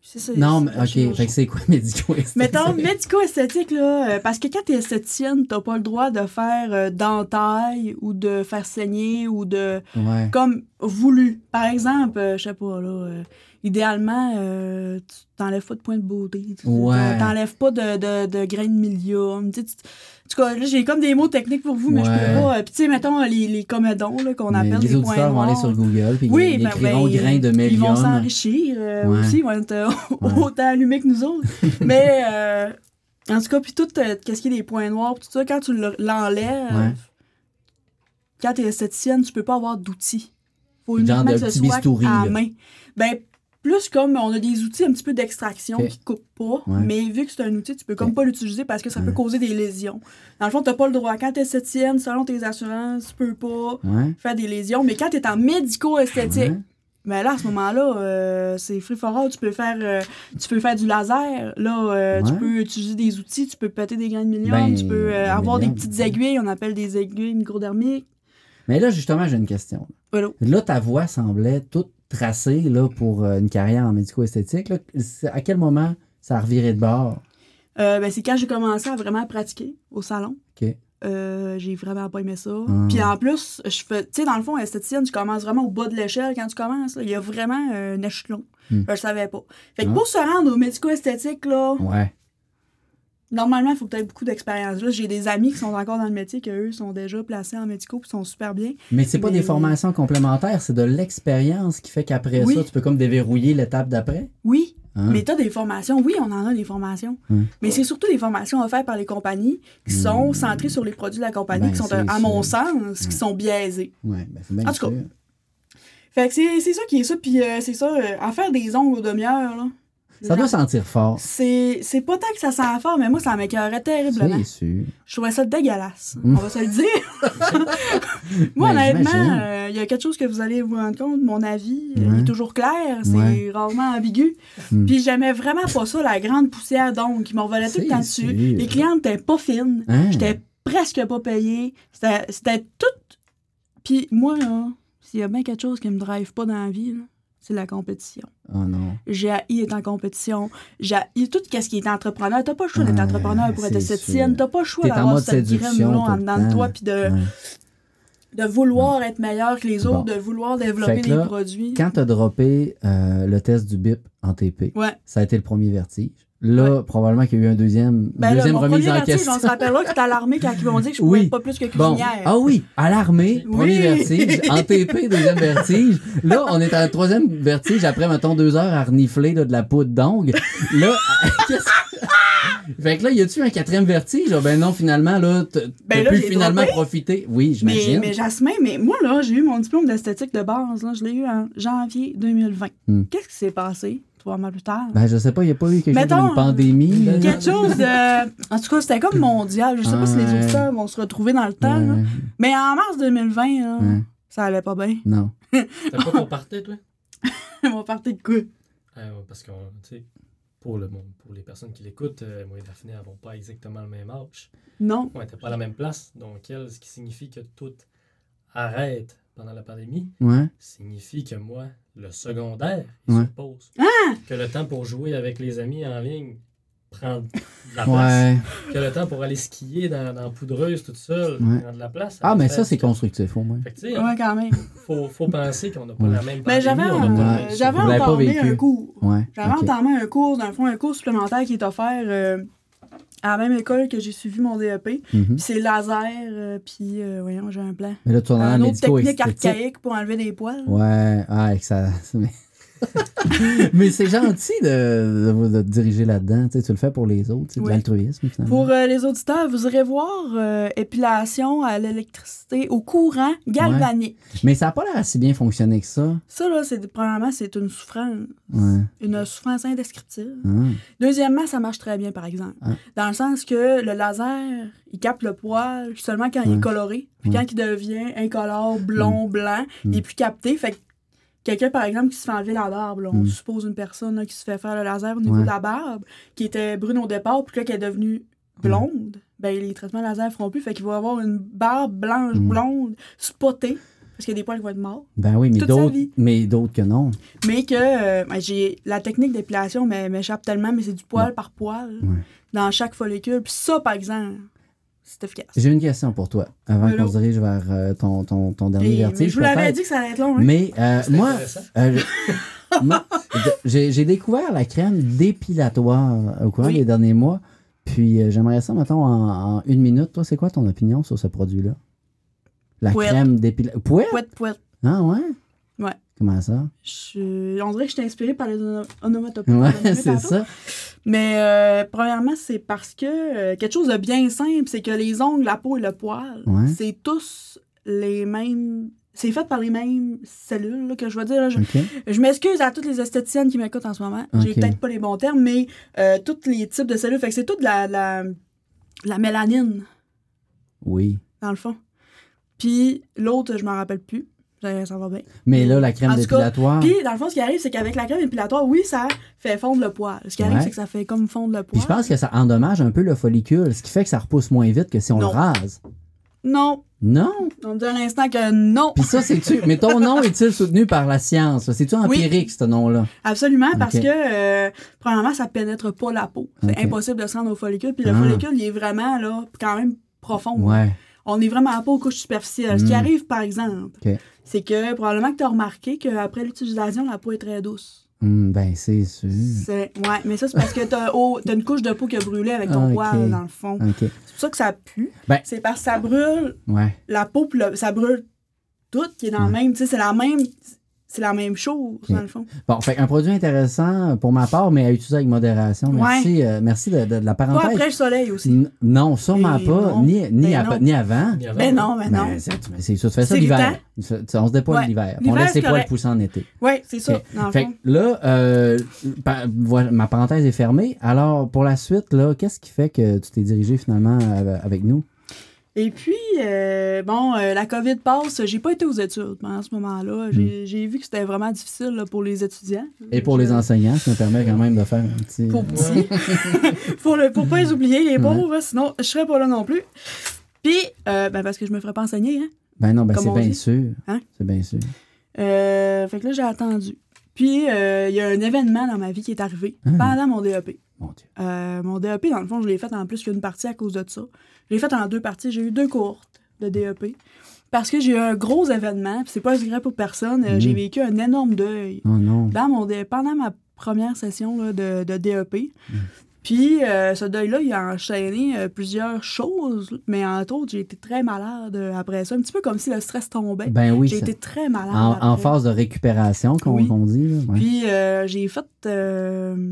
C'est ça. Non, mais c'est la ok, chirurgie. fait que c'est quoi médico-esthétique? Mettons, médico-esthétique, là, euh, parce que quand t'es esthéticienne, t'as pas le droit de faire euh, dentaille ou de faire saigner ou de... Ouais. Comme voulu. Par exemple, euh, je sais pas, là, euh, idéalement, euh, tu t'enlèves pas de points de beauté. Tu Ouais. t'enlèves pas de, de, de grains de milium. Tu sais, tu- en tout cas, là, j'ai comme des mots techniques pour vous, mais je Ouais. peux pas... euh, Puis tu sais, mettons, les, les comédons, là, qu'on Mais appelle les des points auditeurs vont aller noirs. sur Google puis Oui, ils ben, écriront ben, grains de ils vont mélium. s'enrichir euh, Ouais. aussi, ils vont être euh, Ouais. autant allumés que nous autres. Mais, euh, en tout cas, puis tout, euh, qu'est-ce qui est des points noirs, tout ça, quand tu le- l'enlèves, Ouais. quand t'es esthéticienne, tu peux pas avoir d'outils. Faut Genre uniquement de que ce petit soit bistouri, à là. la main. Ben, plus comme on a des outils un petit peu d'extraction Ok. qui coupent pas, Ouais. mais vu que c'est un outil, tu peux comme Ok. pas l'utiliser parce que ça peut Ouais. causer des lésions. Dans le fond, t'as pas le droit. Quand t'es esthéticienne, selon tes assurances, tu peux pas Ouais. faire des lésions. Mais quand t'es en médico-esthétique, Ouais. ben là, à ce moment-là, euh, c'est free for all. Tu peux faire, euh, tu peux faire du laser. Là, euh, tu Ouais. peux utiliser des outils. Tu peux péter des grains de millions. Ben, tu peux euh, des avoir des millions, petites ouais. aiguilles. On appelle des aiguilles microdermiques. Mais là, justement, j'ai une question. Voilà. Là, ta voix semblait toute tracée là, pour euh, une carrière en médico-esthétique. Là. C'est- À quel moment ça a reviré de bord? Euh, ben, c'est quand j'ai commencé à vraiment pratiquer au salon. OK. Euh, j'ai vraiment pas aimé ça. Ah. Puis en plus, je fais, tu sais, dans le fond, esthéticienne, tu commences vraiment au bas de l'échelle quand tu commences. là. Il y a vraiment euh, un échelon. Hmm. Je le savais pas. Fait que Ah. pour se rendre au médico-esthétique, là, Ouais. normalement, il faut que tu aies beaucoup d'expérience. Là, j'ai des amis qui sont encore dans le métier, qui eux sont déjà placés en médico et sont super bien. Mais c'est pas Mais- des formations complémentaires, c'est de l'expérience qui fait qu'après Oui. ça, tu peux comme déverrouiller l'étape d'après. Oui, Hein? mais tu as des formations. Oui, on en a des formations. Hmm. Mais c'est surtout des formations offertes par les compagnies qui Hmm. sont centrées sur les produits de la compagnie, Ben, qui sont, c'est à mon sûr. sens, qui sont biaisés. Ouais, ben c'est bien En tout cas, sûr. Fait que c'est c'est ça qui est ça. Puis euh, c'est ça, euh, en faire des ongles aux demi-heures, là. Ça doit sentir fort. C'est c'est pas tant que ça sent fort, mais moi, ça m'écœurait terriblement. C'est sûr. Je trouvais ça dégueulasse. Mm. On va se le dire. Moi, Ben, honnêtement, j'imagine. euh, il y a quelque chose que vous allez vous rendre compte. Mon avis, euh, Ouais. il est toujours clair. C'est Ouais. rarement ambigu. Mm. Puis j'aimais vraiment pas ça, la grande poussière d'ongles qui m'envolait tout le C'est temps dessus. sûr. Les clientes étaient pas fines. Hein? J'étais presque pas payée. C'était c'était tout... Puis moi, là, s'il y a bien quelque chose qui me drive pas dans la vie, là, c'est la compétition. Oh non. J'ai haï être en compétition. J'ai haï tout ce qui est entrepreneur. T'as pas le choix d'être Ouais, entrepreneur pour être c'est esthéticienne. sûr. T'as pas le choix T'es en d'avoir mode cette graine séduction là en tout le dedans de temps. toi puis de, Ouais. de vouloir être meilleur que les autres, Bon. de vouloir développer Fait que des là, produits. Quand tu as droppé euh, le test du B I P en T P, Ouais. ça a été le premier vertige. Là, probablement qu'il y a eu un deuxième, Ben là, deuxième mon remise premier en vertige, question. on se rappellera que t'es à l'armée quand ils m'ont dit que je pouvais Oui. être pas plus que Bon. cuisinière. Ah oui, à l'armée, Oui. premier vertige, en T P, deuxième vertige. Là, on est à un troisième vertige après, mettons, deux heures à renifler là, de la poudre d'ongle. Là, qu'est-ce que... Fait que là, y a-tu un quatrième vertige? Ah, ben non, finalement, là, t- Ben t'as là, pu j'ai finalement droppé. profiter. Oui, mais, j'imagine. mais Jasmin, mais moi, là, j'ai eu mon diplôme d'esthétique de base. Là, je l'ai eu en janvier deux mille vingt. Hmm. Qu'est-ce qui s'est passé trois mois plus tard? Ben, je sais pas, il n'y a pas eu quelque Mettons, chose comme une pandémie. là? Quelque chose de... En tout cas, c'était comme mondial. Je sais pas si les Ouais. auditeurs vont se retrouver dans le temps. là. Ouais, Mais en mars deux mille vingt, là, ouais. ça allait pas bien. Non. T'as pas qu'on partait, toi? Ils vont partir de quoi? Ah, ouais, parce que, tu sais, pour, le, monde- pour les personnes qui l'écoutent, euh, moi et Daphné n'avons pas exactement le même âge. Non. On n'était pas à la même place. Donc, elle, ce qui signifie que tout arrête pendant la pandémie, Ouais. signifie que moi, le secondaire, il Ouais. se pose. Ah! Que le temps pour jouer avec les amis en ligne prend de la place. Ouais. Que le temps pour aller skier dans, dans Poudreuse toute seule Ouais. prend de la place. Ah, va mais faire ça, c'est du- constructif, au moins. Fait que, tu sais, Ouais, quand même. faut, faut penser qu'on n'a pas Ouais. la même Mais j'avais, pandémie, on n'a pas euh, le même j'avais Vous l'avez pas entamé vécu. un cours. Ouais. J'avais ok. entamé un cours, dans le fond, un cours supplémentaire qui est offert euh, à la même école que j'ai suivi mon D E P. Mhm. Puis c'est laser, euh, puis euh, voyons, j'ai un plan. Mais là, tu en as Un un autre technique médico-esthétique. archaïque pour enlever des poils. Ouais, ah, que ça. Mais, mais c'est gentil de, de, de te diriger là-dedans. Tu sais, tu le fais pour les autres. C'est de Oui. l'altruisme, finalement. Pour euh, les auditeurs, vous irez voir euh, épilation à l'électricité, au courant galvanique. Mais ça n'a pas l'air si bien fonctionné que ça. Ça, là, c'est, premièrement, c'est une souffrance. Ouais. Une souffrance indescriptible. Ah. Deuxièmement, ça marche très bien, par exemple. Ah. Dans le sens que le laser, il capte le poil seulement quand il Ouais. est coloré. Puis Ouais. quand il devient incolore, blond, blanc, Mm. il est plus capté. Fait que quelqu'un, par exemple, qui se fait enlever la barbe, là, on Mm. suppose une personne là, qui se fait faire le laser au niveau Ouais. de la barbe, qui était brune au départ, puis là, qui est devenue blonde, ben les traitements laser feront plus. Fait qu'il va avoir une barbe blanche, Mm. blonde, spotée. parce qu'il y a des poils qui vont être morts. Ben oui, mais toute sa d'autres, vie. mais d'autres que non. Mais que euh, ben, j'ai la technique d'épilation mais, m'échappe tellement, mais c'est du poil Ouais. par poil Ouais. dans chaque follicule. Puis ça, par exemple, c'est efficace. J'ai une question pour toi, avant Hello. qu'on se dirige vers euh, ton, ton, ton dernier Et- vertige. mais je vous l'avais peut-être. dit que ça allait être long. Hein? Mais euh, C'est moi, intéressant. euh, je- moi, j'ai, j'ai découvert la crème dépilatoire au courant Oui. des derniers mois. Puis euh, j'aimerais ça, mettons, en, en une minute. Toi, c'est quoi ton opinion sur ce produit-là? La Pouette. crème dépilatoire. Pouette? Pouette, pouette. Ah ouais? Ouais. Comment ça? Je... On dirait que je suis inspirée par les ono- onomatopées. Ouais, qu'on a nommées c'est tantôt. ça. Mais euh, premièrement, c'est parce que euh, quelque chose de bien simple, c'est que les ongles, la peau et le poil, Ouais. c'est tous les mêmes. C'est fait par les mêmes cellules, là, que je veux dire. là. Je, OK. je m'excuse à toutes les esthéticiennes qui m'écoutent en ce moment. J'ai Ok. peut-être pas les bons termes, mais euh, tous les types de cellules. Fait que c'est toute la, la, la mélanine, Oui. dans le fond. Puis l'autre, je m'en rappelle plus. Ça ça va bien. Mais là, la crème En tout cas, dépilatoire. Puis, dans le fond, ce qui arrive, c'est qu'avec la crème épilatoire, oui, ça fait fondre le poil. Ce qui arrive, Ouais. c'est que ça fait comme fondre le Puis poil. je pense que ça endommage un peu le follicule, ce qui fait que ça repousse moins vite que si on Non. le rase. Non. Non? On me dit à l'instant que non. Puis ça, c'est-tu. Mais ton nom est-il soutenu par la science? C'est-tu empirique, ce nom-là? Absolument, parce Ok. que, euh, premièrement, ça pénètre pas la peau. C'est Ok. impossible de se rendre au follicule. Puis le Ah. follicule, il est vraiment, là, quand même profond. Ouais. On est vraiment pas aux couches superficielles. Ce qui Mm. arrive, par exemple, OK. c'est que probablement que tu as remarqué qu'après l'utilisation, la peau est très douce. Hum, ben, c'est sûr. C'est... Ouais, mais ça, c'est parce que tu as une couche de peau qui a brûlé avec ton Ok. poil, dans le fond. OK. C'est pour ça que ça pue. Ben- C'est parce que ça brûle Ouais. la peau, puis le- ça brûle tout, qui est dans le même. Tu sais, c'est la même. C'est la même chose, Ok. dans le fond. Bon, fait un produit intéressant pour ma part, mais à utiliser avec modération. Merci, euh, merci de, de- de la Pas parenthèse. après le soleil aussi. N- non, sûrement Et pas. non. Ni, ni, Ben à- non. ni avant. Ni avant. Ben non, ben non. Ben, c'est, mais c'est sûr, tu fais ça C'est l'hiver. Tu fais- tu- On se dépoile Ouais. l'hiver. On L'hiver, laisse les c'est poils correct. pousser en été. Oui, c'est ça, Ok. dans le Fait fond. que là, euh, pa- voilà, ma parenthèse est fermée. Alors, pour la suite, là, qu'est-ce qui fait que tu t'es dirigé finalement euh, avec nous? Et puis, euh, bon, euh, la COVID passe. J'ai pas été aux études pendant ce moment-là. J'ai, j'ai vu que c'était vraiment difficile là, pour les étudiants. Hmm. Et pour les Je- enseignants, ça me permet quand même de faire un petit... Pour petit. pour, le, pour pas les oublier, les Ouais. pauvres, sinon je serais pas là non plus. Puis, euh, ben, parce que je me ferais pas enseigner, hein. Ben non, ben Comme c'est on bien dit. sûr. Hein? C'est bien sûr. Euh, fait que là, j'ai attendu. Puis, euh, il y a un événement dans ma vie qui est arrivé Ah. pendant mon D E P. Mon Dieu. Euh, mon D E P, dans le fond, je l'ai fait en plus qu'une partie à cause de ça. Je l'ai fait en deux parties. J'ai eu deux cohortes de D E P. Parce que j'ai eu un gros événement, puis c'est pas un secret pour personne. euh, Mhm. J'ai vécu un énorme deuil Oh non. dans mon D E P, pendant ma première session là, de, de D E P. Mhm. Puis euh, ce deuil-là, il a enchaîné euh, plusieurs choses, mais entre autres, j'ai été très malade euh, après ça. Un petit peu comme si le stress tombait. Ben oui, j'ai ça- été très malade. en, en après. phase de récupération, qu'on Oui. qu'on dit. Là. Ouais. Puis euh, j'ai fait. euh,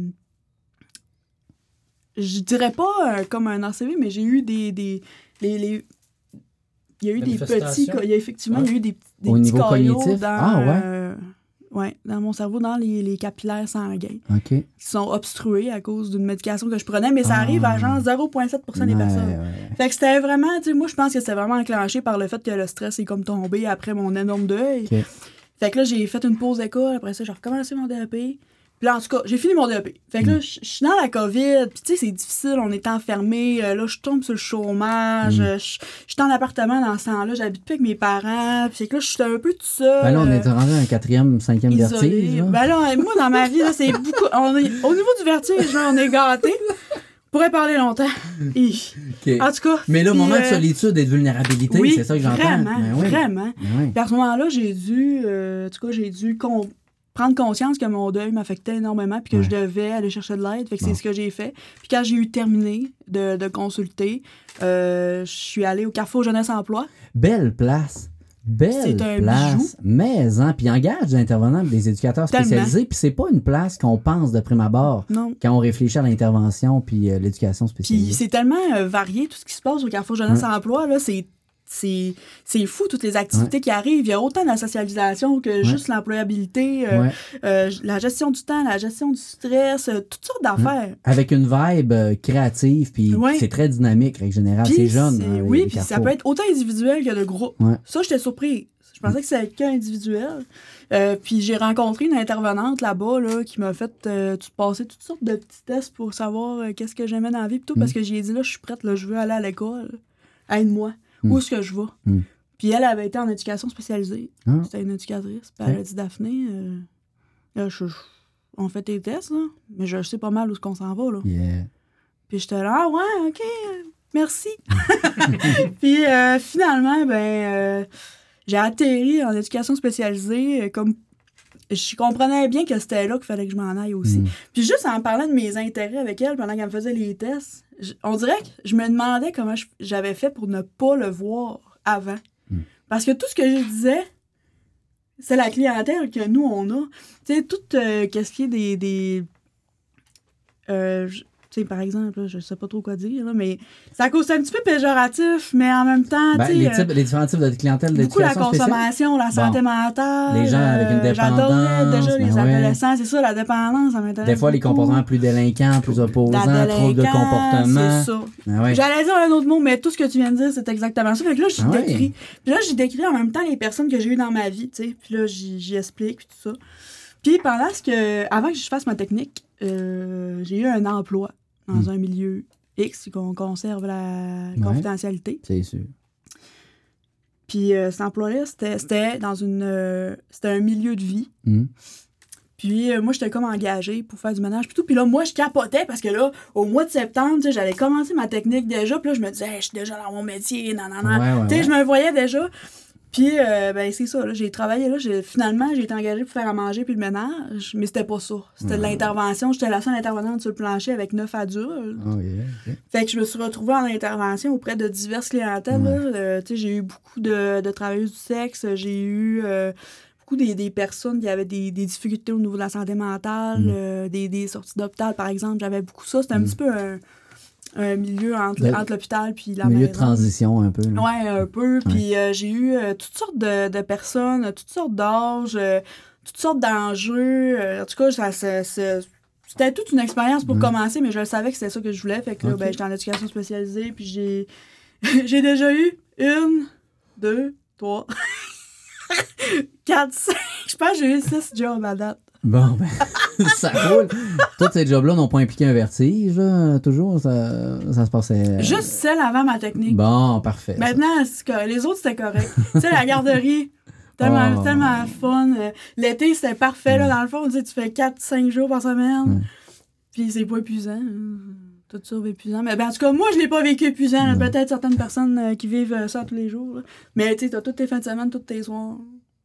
je dirais pas euh, comme un A C V, mais j'ai eu des. des les, les- il y a eu des petits. Manifestations? Il y a effectivement il y a eu des, des Au petits niveau caillots cognitif? dans. Ah, ouais? euh, ouais, dans mon cerveau, dans les, les capillaires sanguins, OK. qui sont obstrués à cause d'une médication que je prenais, mais ça Ah. arrive à genre zéro virgule sept pour cent des Ouais, personnes. ouais. Fait que c'était vraiment, tu sais, moi je pense que c'était vraiment enclenché par le fait que le stress est comme tombé après mon énorme deuil. OK. Fait que là, j'ai fait une pause d'école, après ça, j'ai recommencé mon D E P. Puis là, en tout cas, j'ai fini mon D E P. Fait que là, Mm. je je suis dans la COVID, puis tu sais, c'est difficile, on est enfermés. Euh, là, je tombe sur le chômage. Mm. euh, Je je suis en appartement dans ce temps-là, j'habite plus avec mes parents. Puis c'est que là, je suis un peu toute seule. Ben là, on est euh, rendu à un quatrième, cinquième isolée. vertige. là. Ben là, moi, dans ma vie, là, c'est beaucoup. On est, au niveau du vertige, là, on est gâtés. On pourrait parler longtemps. Hi. OK. En tout cas. Mais là, puis, moment de euh, solitude et de vulnérabilité, oui, c'est ça que j'entends. Vraiment, Ben oui. vraiment. Ben oui. Puis à ce moment-là, j'ai dû, euh, en tout cas, j'ai dû con- prendre conscience que mon deuil m'affectait énormément puis que Ouais. je devais aller chercher de l'aide. Fait que Bon. c'est ce que j'ai fait. Puis quand j'ai eu terminé de, de consulter, euh, je suis allée au Carrefour Jeunesse Emploi. Belle place. Belle C'est un place. bijou. Mais, hein, puis engage des intervenants, des éducateurs Tellement. spécialisés, puis c'est pas une place qu'on pense de prime abord Non. quand on réfléchit à l'intervention puis euh, l'éducation Puis spécialisée. c'est tellement euh, varié tout ce qui se passe au Carrefour Jeunesse Ouais. Emploi. Là, c'est c'est c'est fou toutes les activités qui arrivent. Il y a autant de la socialisation que juste l'employabilité, euh, Ouais. euh, la gestion du temps, la gestion du stress, euh, toutes sortes d'affaires. Avec une vibe euh, créative, puis Ouais. c'est très dynamique, règle générale. Puis C'est jeune. c'est- hein, les- oui, les puis ça Carrefours. peut être autant individuel que de groupe. Ouais. Ça, j'étais surpris. Je pensais que c'était qu'individuel. Euh, puis j'ai rencontré une intervenante là-bas là, qui m'a fait euh, tout- passer toutes sortes de petits tests pour savoir euh, qu'est-ce que j'aimais dans la vie. Puis tout, Mm. parce que j'ai dit, là, je suis prête, là, je veux aller à l'école. Aide-moi. Mm. Où est-ce que je vais? Mm. Puis elle avait été en éducation spécialisée. Ah. C'était une éducatrice. Puis elle a dit, Daphné, euh, là, je, je, on fait tes tests, là, mais je sais pas mal où est-ce qu'on s'en va. Là. Yeah. Puis j'étais là, ah ouais, OK, euh, merci. Puis euh, finalement, ben, euh, j'ai atterri en éducation spécialisée. euh, comme Je comprenais bien que c'était là qu'il fallait que je m'en aille aussi. Mm. Puis juste en parlant de mes intérêts avec elle pendant qu'elle me faisait les tests, je- on dirait que je me demandais comment je- j'avais fait pour ne pas le voir avant. Mm. Parce que tout ce que je disais, c'est la clientèle que nous, on a. Tu sais, tout euh, qu'est-ce qui est des... des euh, je- tu sais, par exemple, là, je sais pas trop quoi dire, là, mais ça cause un petit peu péjoratif, mais en même temps, Ben, tu sais... les, euh, types, les différents types de clientèle beaucoup la d'éducation spéciale. consommation, la santé mentale. Les gens avec une euh, J'adorais dépendance, déjà les ben ouais. adolescents, c'est ça, la dépendance, ça m'intéresse Des fois, les beaucoup. comportements plus délinquants, plus opposants, La troubles de délinquance, comportement. c'est ça. Ben ouais. J'allais dire un autre mot, mais tout ce que tu viens de dire, c'est exactement ça. Fait que là, j'y Ah ouais. décris. Puis là, j'y décris en même temps les personnes que j'ai eues dans ma vie, tu sais. Puis là, j'y j'y explique, puis tout ça. Puis pendant ce que... Avant que je fasse ma technique, euh, j'ai eu un emploi dans Mm. un milieu X, qu'on conserve la Ouais. confidentialité. C'est sûr. Puis euh, cet emploi-là, c'était c'était dans une... euh, c'était un milieu de vie. Mm. Puis euh, moi, j'étais comme engagée pour faire du ménage puis tout. Puis là, moi, je capotais parce que là, au mois de septembre, tu sais, j'allais commencer ma technique déjà. Puis là, je me disais, hey, je suis déjà dans mon métier, nan, nan, nan. Ouais, ouais, Tu sais, ouais. je me voyais déjà. Puis, euh, ben, c'est ça, là, j'ai travaillé là. J'ai, finalement, j'ai été engagée pour faire à manger puis le ménage. Mais c'était pas ça. C'était de Ouais. l'intervention. J'étais la seule intervenante sur le plancher avec neuf adultes. Oh, yeah, ok. Fait que je me suis retrouvée en intervention auprès de diverses clientèles. Ouais. là. Euh, tu sais, j'ai eu beaucoup de, de travailleuses du sexe. J'ai eu euh, beaucoup des, des personnes qui avaient des, des difficultés au niveau de la santé mentale, Mm. euh, des, des sorties d'hôpital, par exemple. J'avais beaucoup ça. C'était un Mm. petit peu un, un milieu entre, Le- entre l'hôpital puis la Milieu de maison. transition un peu. Là. Ouais, un peu. Puis euh, j'ai eu euh, toutes sortes de, de personnes, euh, toutes sortes d'âges, euh, toutes sortes d'enjeux. Euh, en tout cas, ça, ça- ça- c'était toute une expérience pour Ouais. commencer, mais je savais que c'était ça que je voulais. Fait que là, Ok. ben, j'étais en éducation spécialisée, puis j'ai j'ai déjà eu une, deux, trois, quatre, cinq. Je pense que j'ai eu six jobs à date. Bon, ben, ça roule. Tous ces jobs-là n'ont pas impliqué un vertige, là, toujours. Ça, ça se passait. Juste celle avant ma technique. Bon, parfait. ça. Maintenant, c'est correct. Les autres, c'était correct. Tu sais, la garderie, tellement, Oh. tellement fun. Euh, L'été, c'était parfait. Là, dans le fond, tu sais, tu fais quatre cinq jours par semaine. Mm. Puis c'est pas épuisant. hein. Tout ça va épuisant. Mais ben, en tout cas, moi, je l'ai pas vécu épuisant. là. Non. Peut-être certaines personnes euh, qui vivent euh, ça tous les jours. là. Mais tu sais, t'as toutes tes fins de semaine, tous tes soirs.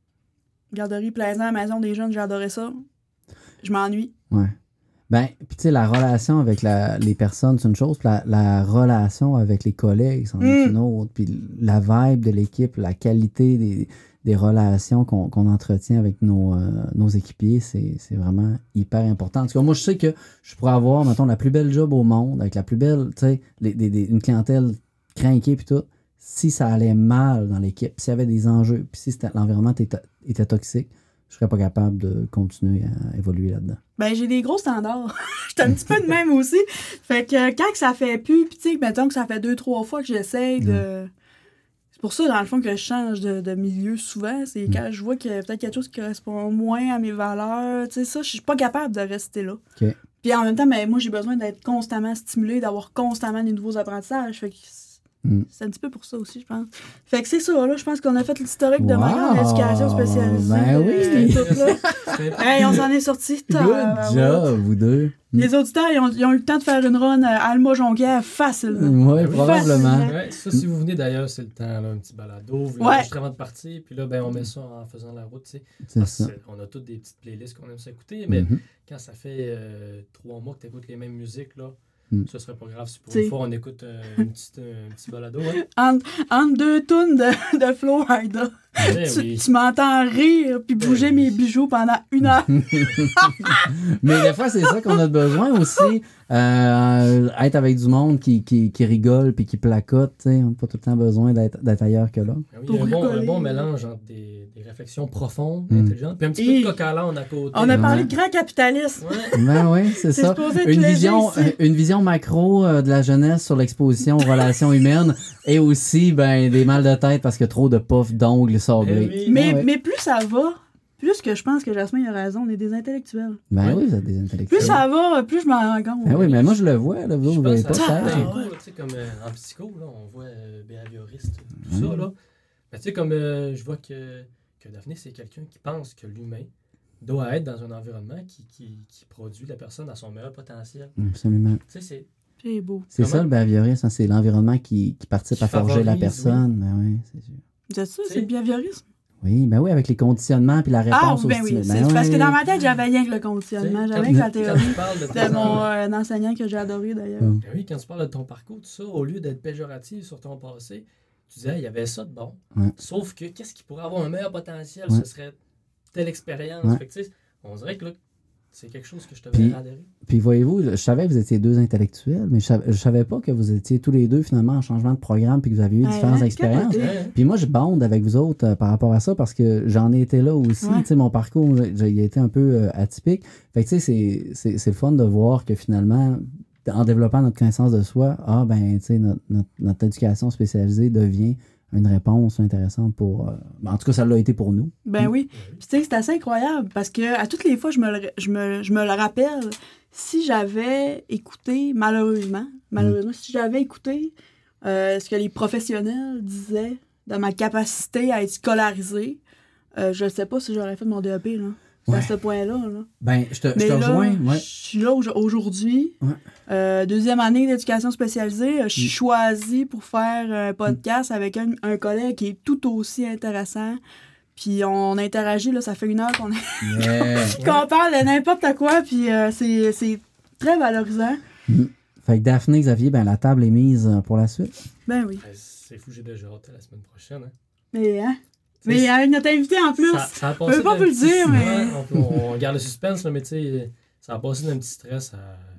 Garderie plaisant, maison des jeunes, j'adorais ça. Je m'ennuie. Ouais. Ben, puis tu sais, la relation avec la, les personnes, c'est une chose, puis la, la relation avec les collègues, c'en est Mm. une autre. Puis la vibe de l'équipe, la qualité des, des relations qu'on qu'on entretient avec nos, euh, nos équipiers, c'est c'est vraiment hyper important. En tout cas, moi, je sais que je pourrais avoir, mettons, la plus belle job au monde, avec la plus belle, tu sais, les- des- des- une clientèle crinquée, puis tout. Si ça allait mal dans l'équipe, s'il y avait des enjeux, puis si c'était- l'environnement était, était toxique, je serais pas capable de continuer à évoluer là-dedans. Ben, j'ai des gros standards. J'étais un petit peu de même aussi. Fait que euh, quand que ça fait plus, pis tu sais, mettons que ça fait deux, trois fois que j'essaye de... C'est pour ça, dans le fond, que je change de, de milieu souvent. C'est quand je vois qu'il y a peut-être quelque chose qui correspond moins à mes valeurs. Tu sais, ça, je suis pas capable de rester là. OK. Puis en même temps, ben, moi, j'ai besoin d'être constamment stimulée, d'avoir constamment des nouveaux apprentissages. Fait que c'est- Mm. c'est un petit peu pour ça aussi, je pense. Fait que c'est ça, là. Je pense qu'on a fait l'historique de Wow! ma grande éducation spécialisée. Ben oui! euh, tout là. C'est- Hey, on s'en est sortis. Good job, vous deux. Les auditeurs, ils ont, ils ont eu le temps de faire une run euh, Alma Jonquière facilement. Oui, probablement. Facilement. Ouais, ça, si vous venez d'ailleurs, c'est le temps, là, un petit balado. Vous Ouais. juste avant de partir, puis là, ben, on met ça en faisant la route, tu sais. C'est Parce ça. que On a toutes des petites playlists qu'on aime s'écouter, mais Mhm. quand ça fait euh, trois mois que tu écoutes les mêmes musiques, là, Mm. ça serait pas grave. Si pour T'sais. une fois, on écoute euh, une petite, euh, un petit balado. Hein. Entre, entre deux tunes de, de Flo Rida. Eh tu oui. tu m'entends rire puis bouger oui. mes bijoux pendant une heure. Mais des fois, c'est ça qu'on a besoin aussi. euh, être avec du monde qui, qui, qui rigole puis qui placote. tu sais. On n'a pas tout le temps besoin d'être d'être ailleurs que là. Ah oui, il y a un Pour bon, un rigoler. bon mélange entre des, des réflexions profondes, Mm. intelligentes, puis un petit Et- peu de coq à l'âne à côté. On a parlé Ouais. de grand capitalisme. Ouais. Ben oui, c'est C'est ça. supposé être Une léger vision, ici. euh, une vision macro euh, de la jeunesse sur l'exposition aux relations humaines et aussi ben, des mal de tête parce que trop de puffs d'ongles sablés. Eh oui. Mais, Ah ouais. mais plus ça va, plus que je pense que Jasmine a raison, on est des intellectuels. Ben Ouais. oui, vous êtes des intellectuels. Plus ça va, plus je m'en rends compte. Ben oui, mais moi je le vois, là, vous Je autres, vous pense voyez pas à ça. certains Ah, cours, ouais. tu sais, comme euh, en psycho, là, on voit euh, behavioriste, tout Mm. ça, là. Ben, tu sais, comme euh, je vois que, que Daphné, c'est quelqu'un qui pense que l'humain doit être dans un environnement qui, qui, qui produit la personne à son meilleur potentiel. Absolument. Tu sais, c'est... C'est beau. C'est Comment? ça le behaviorisme, hein, c'est l'environnement qui, qui participe Qui à forger la favorise, personne. Ben oui, c'est sûr. C'est ça, T'sais. c'est le behaviorisme? Oui, ben oui, avec les conditionnements puis la Ah, réponse ben au oui. stimuli. C'est Ben parce que oui. dans ma tête, j'avais rien que le conditionnement. T'sais, J'avais quand- que la Quand théorie tu parles de, de ton- mon euh, enseignant que j'ai adoré, d'ailleurs. Mm. Ben oui, quand tu parles de ton parcours, tout ça, au lieu d'être péjoratif sur ton passé, tu disais, il y avait ça de bon. Ouais. Sauf que, qu'est-ce qui pourrait avoir un meilleur potentiel? Ouais. Ce serait telle expérience. Ouais. Fait que, tu sais, on dirait que là, c'est quelque chose que je te Puis- verrais adhérer. Puis voyez-vous, je savais que vous étiez deux intellectuels, mais je savais, je savais pas que vous étiez tous les deux finalement en changement de programme puis que vous aviez eu Ouais, différentes hein, expériences. capoté. Ouais. Puis moi, je bande avec vous autres euh, par rapport à ça parce que j'en ai été là aussi. Ouais. Tu sais, mon parcours, j'ai- il a été un peu euh, atypique. Fait que tu sais, c'est, c'est, c'est le fun de voir que finalement, en développant notre connaissance de soi, ah ben, tu sais, notre, notre, notre éducation spécialisée devient une réponse intéressante pour... euh, en tout cas, ça l'a été pour nous. Ben oui. Ouais. Puis tu sais, c'est assez incroyable parce que à toutes les fois, je me le, je me, je me le rappelle, si j'avais écouté, malheureusement, malheureusement, si j'avais écouté euh, ce que les professionnels disaient de ma capacité à être scolarisée, euh, je ne sais pas si j'aurais fait mon D E P, là. C'est Ouais. à ce point-là, là. Ben, je te, je Mais te là, rejoins. Ouais. je suis là au- aujourd'hui, Ouais. euh, deuxième année d'éducation spécialisée. Je suis Mm. choisie pour faire un podcast avec un, un collègue qui est tout aussi intéressant. Puis on interagit, là, ça fait une heure qu'on, Yeah. qu'on parle de n'importe quoi, puis euh, c'est, c'est très valorisant. Fait que Daphné, Xavier, ben la table est mise euh, pour la suite. Ben oui. Ben, c'est fou, j'ai déjà hâte à la semaine prochaine. Hein. Mais, hein? Tu sais, Mais avec notre invité en plus. Ça, ça a Je passé peux pas d'un vous le petit- dire, mais- Ouais, on, peut- on garde le suspense, là, mais tu sais, ça a passé d'un petit stress à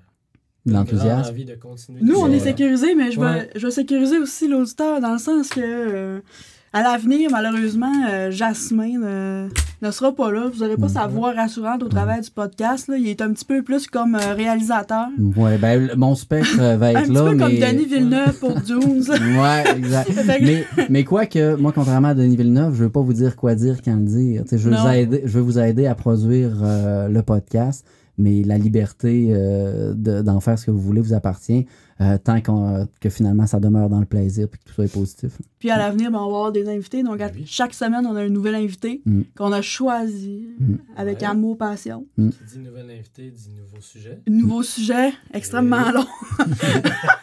De une l'enthousiasme. grande envie de continuer. Nous, on est Ça- sécurisés, mais je vais, Ouais. je vais sécuriser aussi l'auditeur dans le sens que, euh, à l'avenir, malheureusement, euh, Jasmin ne, ne sera pas là. Vous n'aurez pas sa voix rassurante au travers du podcast. Là. Il est un petit peu plus comme euh, réalisateur. Ouais, ben le- mon spectre euh, va Un être petit là, peu mais... comme Denis Villeneuve pour Dooms. Ouais, exact. Fait que- mais, mais quoi que, moi, contrairement à Denis Villeneuve, je veux pas vous dire quoi dire quand le dire. Tu sais, je, veux Non. vous aider, je veux vous aider à produire euh, le podcast, mais la liberté euh, de- d'en faire ce que vous voulez vous appartient, euh, tant qu'on, que finalement ça demeure dans le plaisir et que tout soit positif. Puis à l'avenir, ben, on va avoir des invités. Donc, à Ben oui. chaque semaine, on a un nouvel invité Mm. qu'on a choisi Mm. avec Ouais. amour, passion. Qui dit nouvel invité, dit nouveau sujet. Nouveau sujet extrêmement long. Il y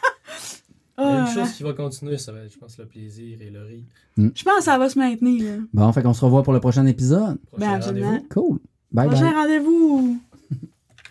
a une Ah, chose qui va continuer, ça va être, je pense, le plaisir et le rire. je pense que ça va se maintenir. Là. Bon, fait qu'on se revoit pour le prochain épisode. Prochain Ben, absolument. rendez-vous. Cool. Bye Prochain bye. rendez-vous.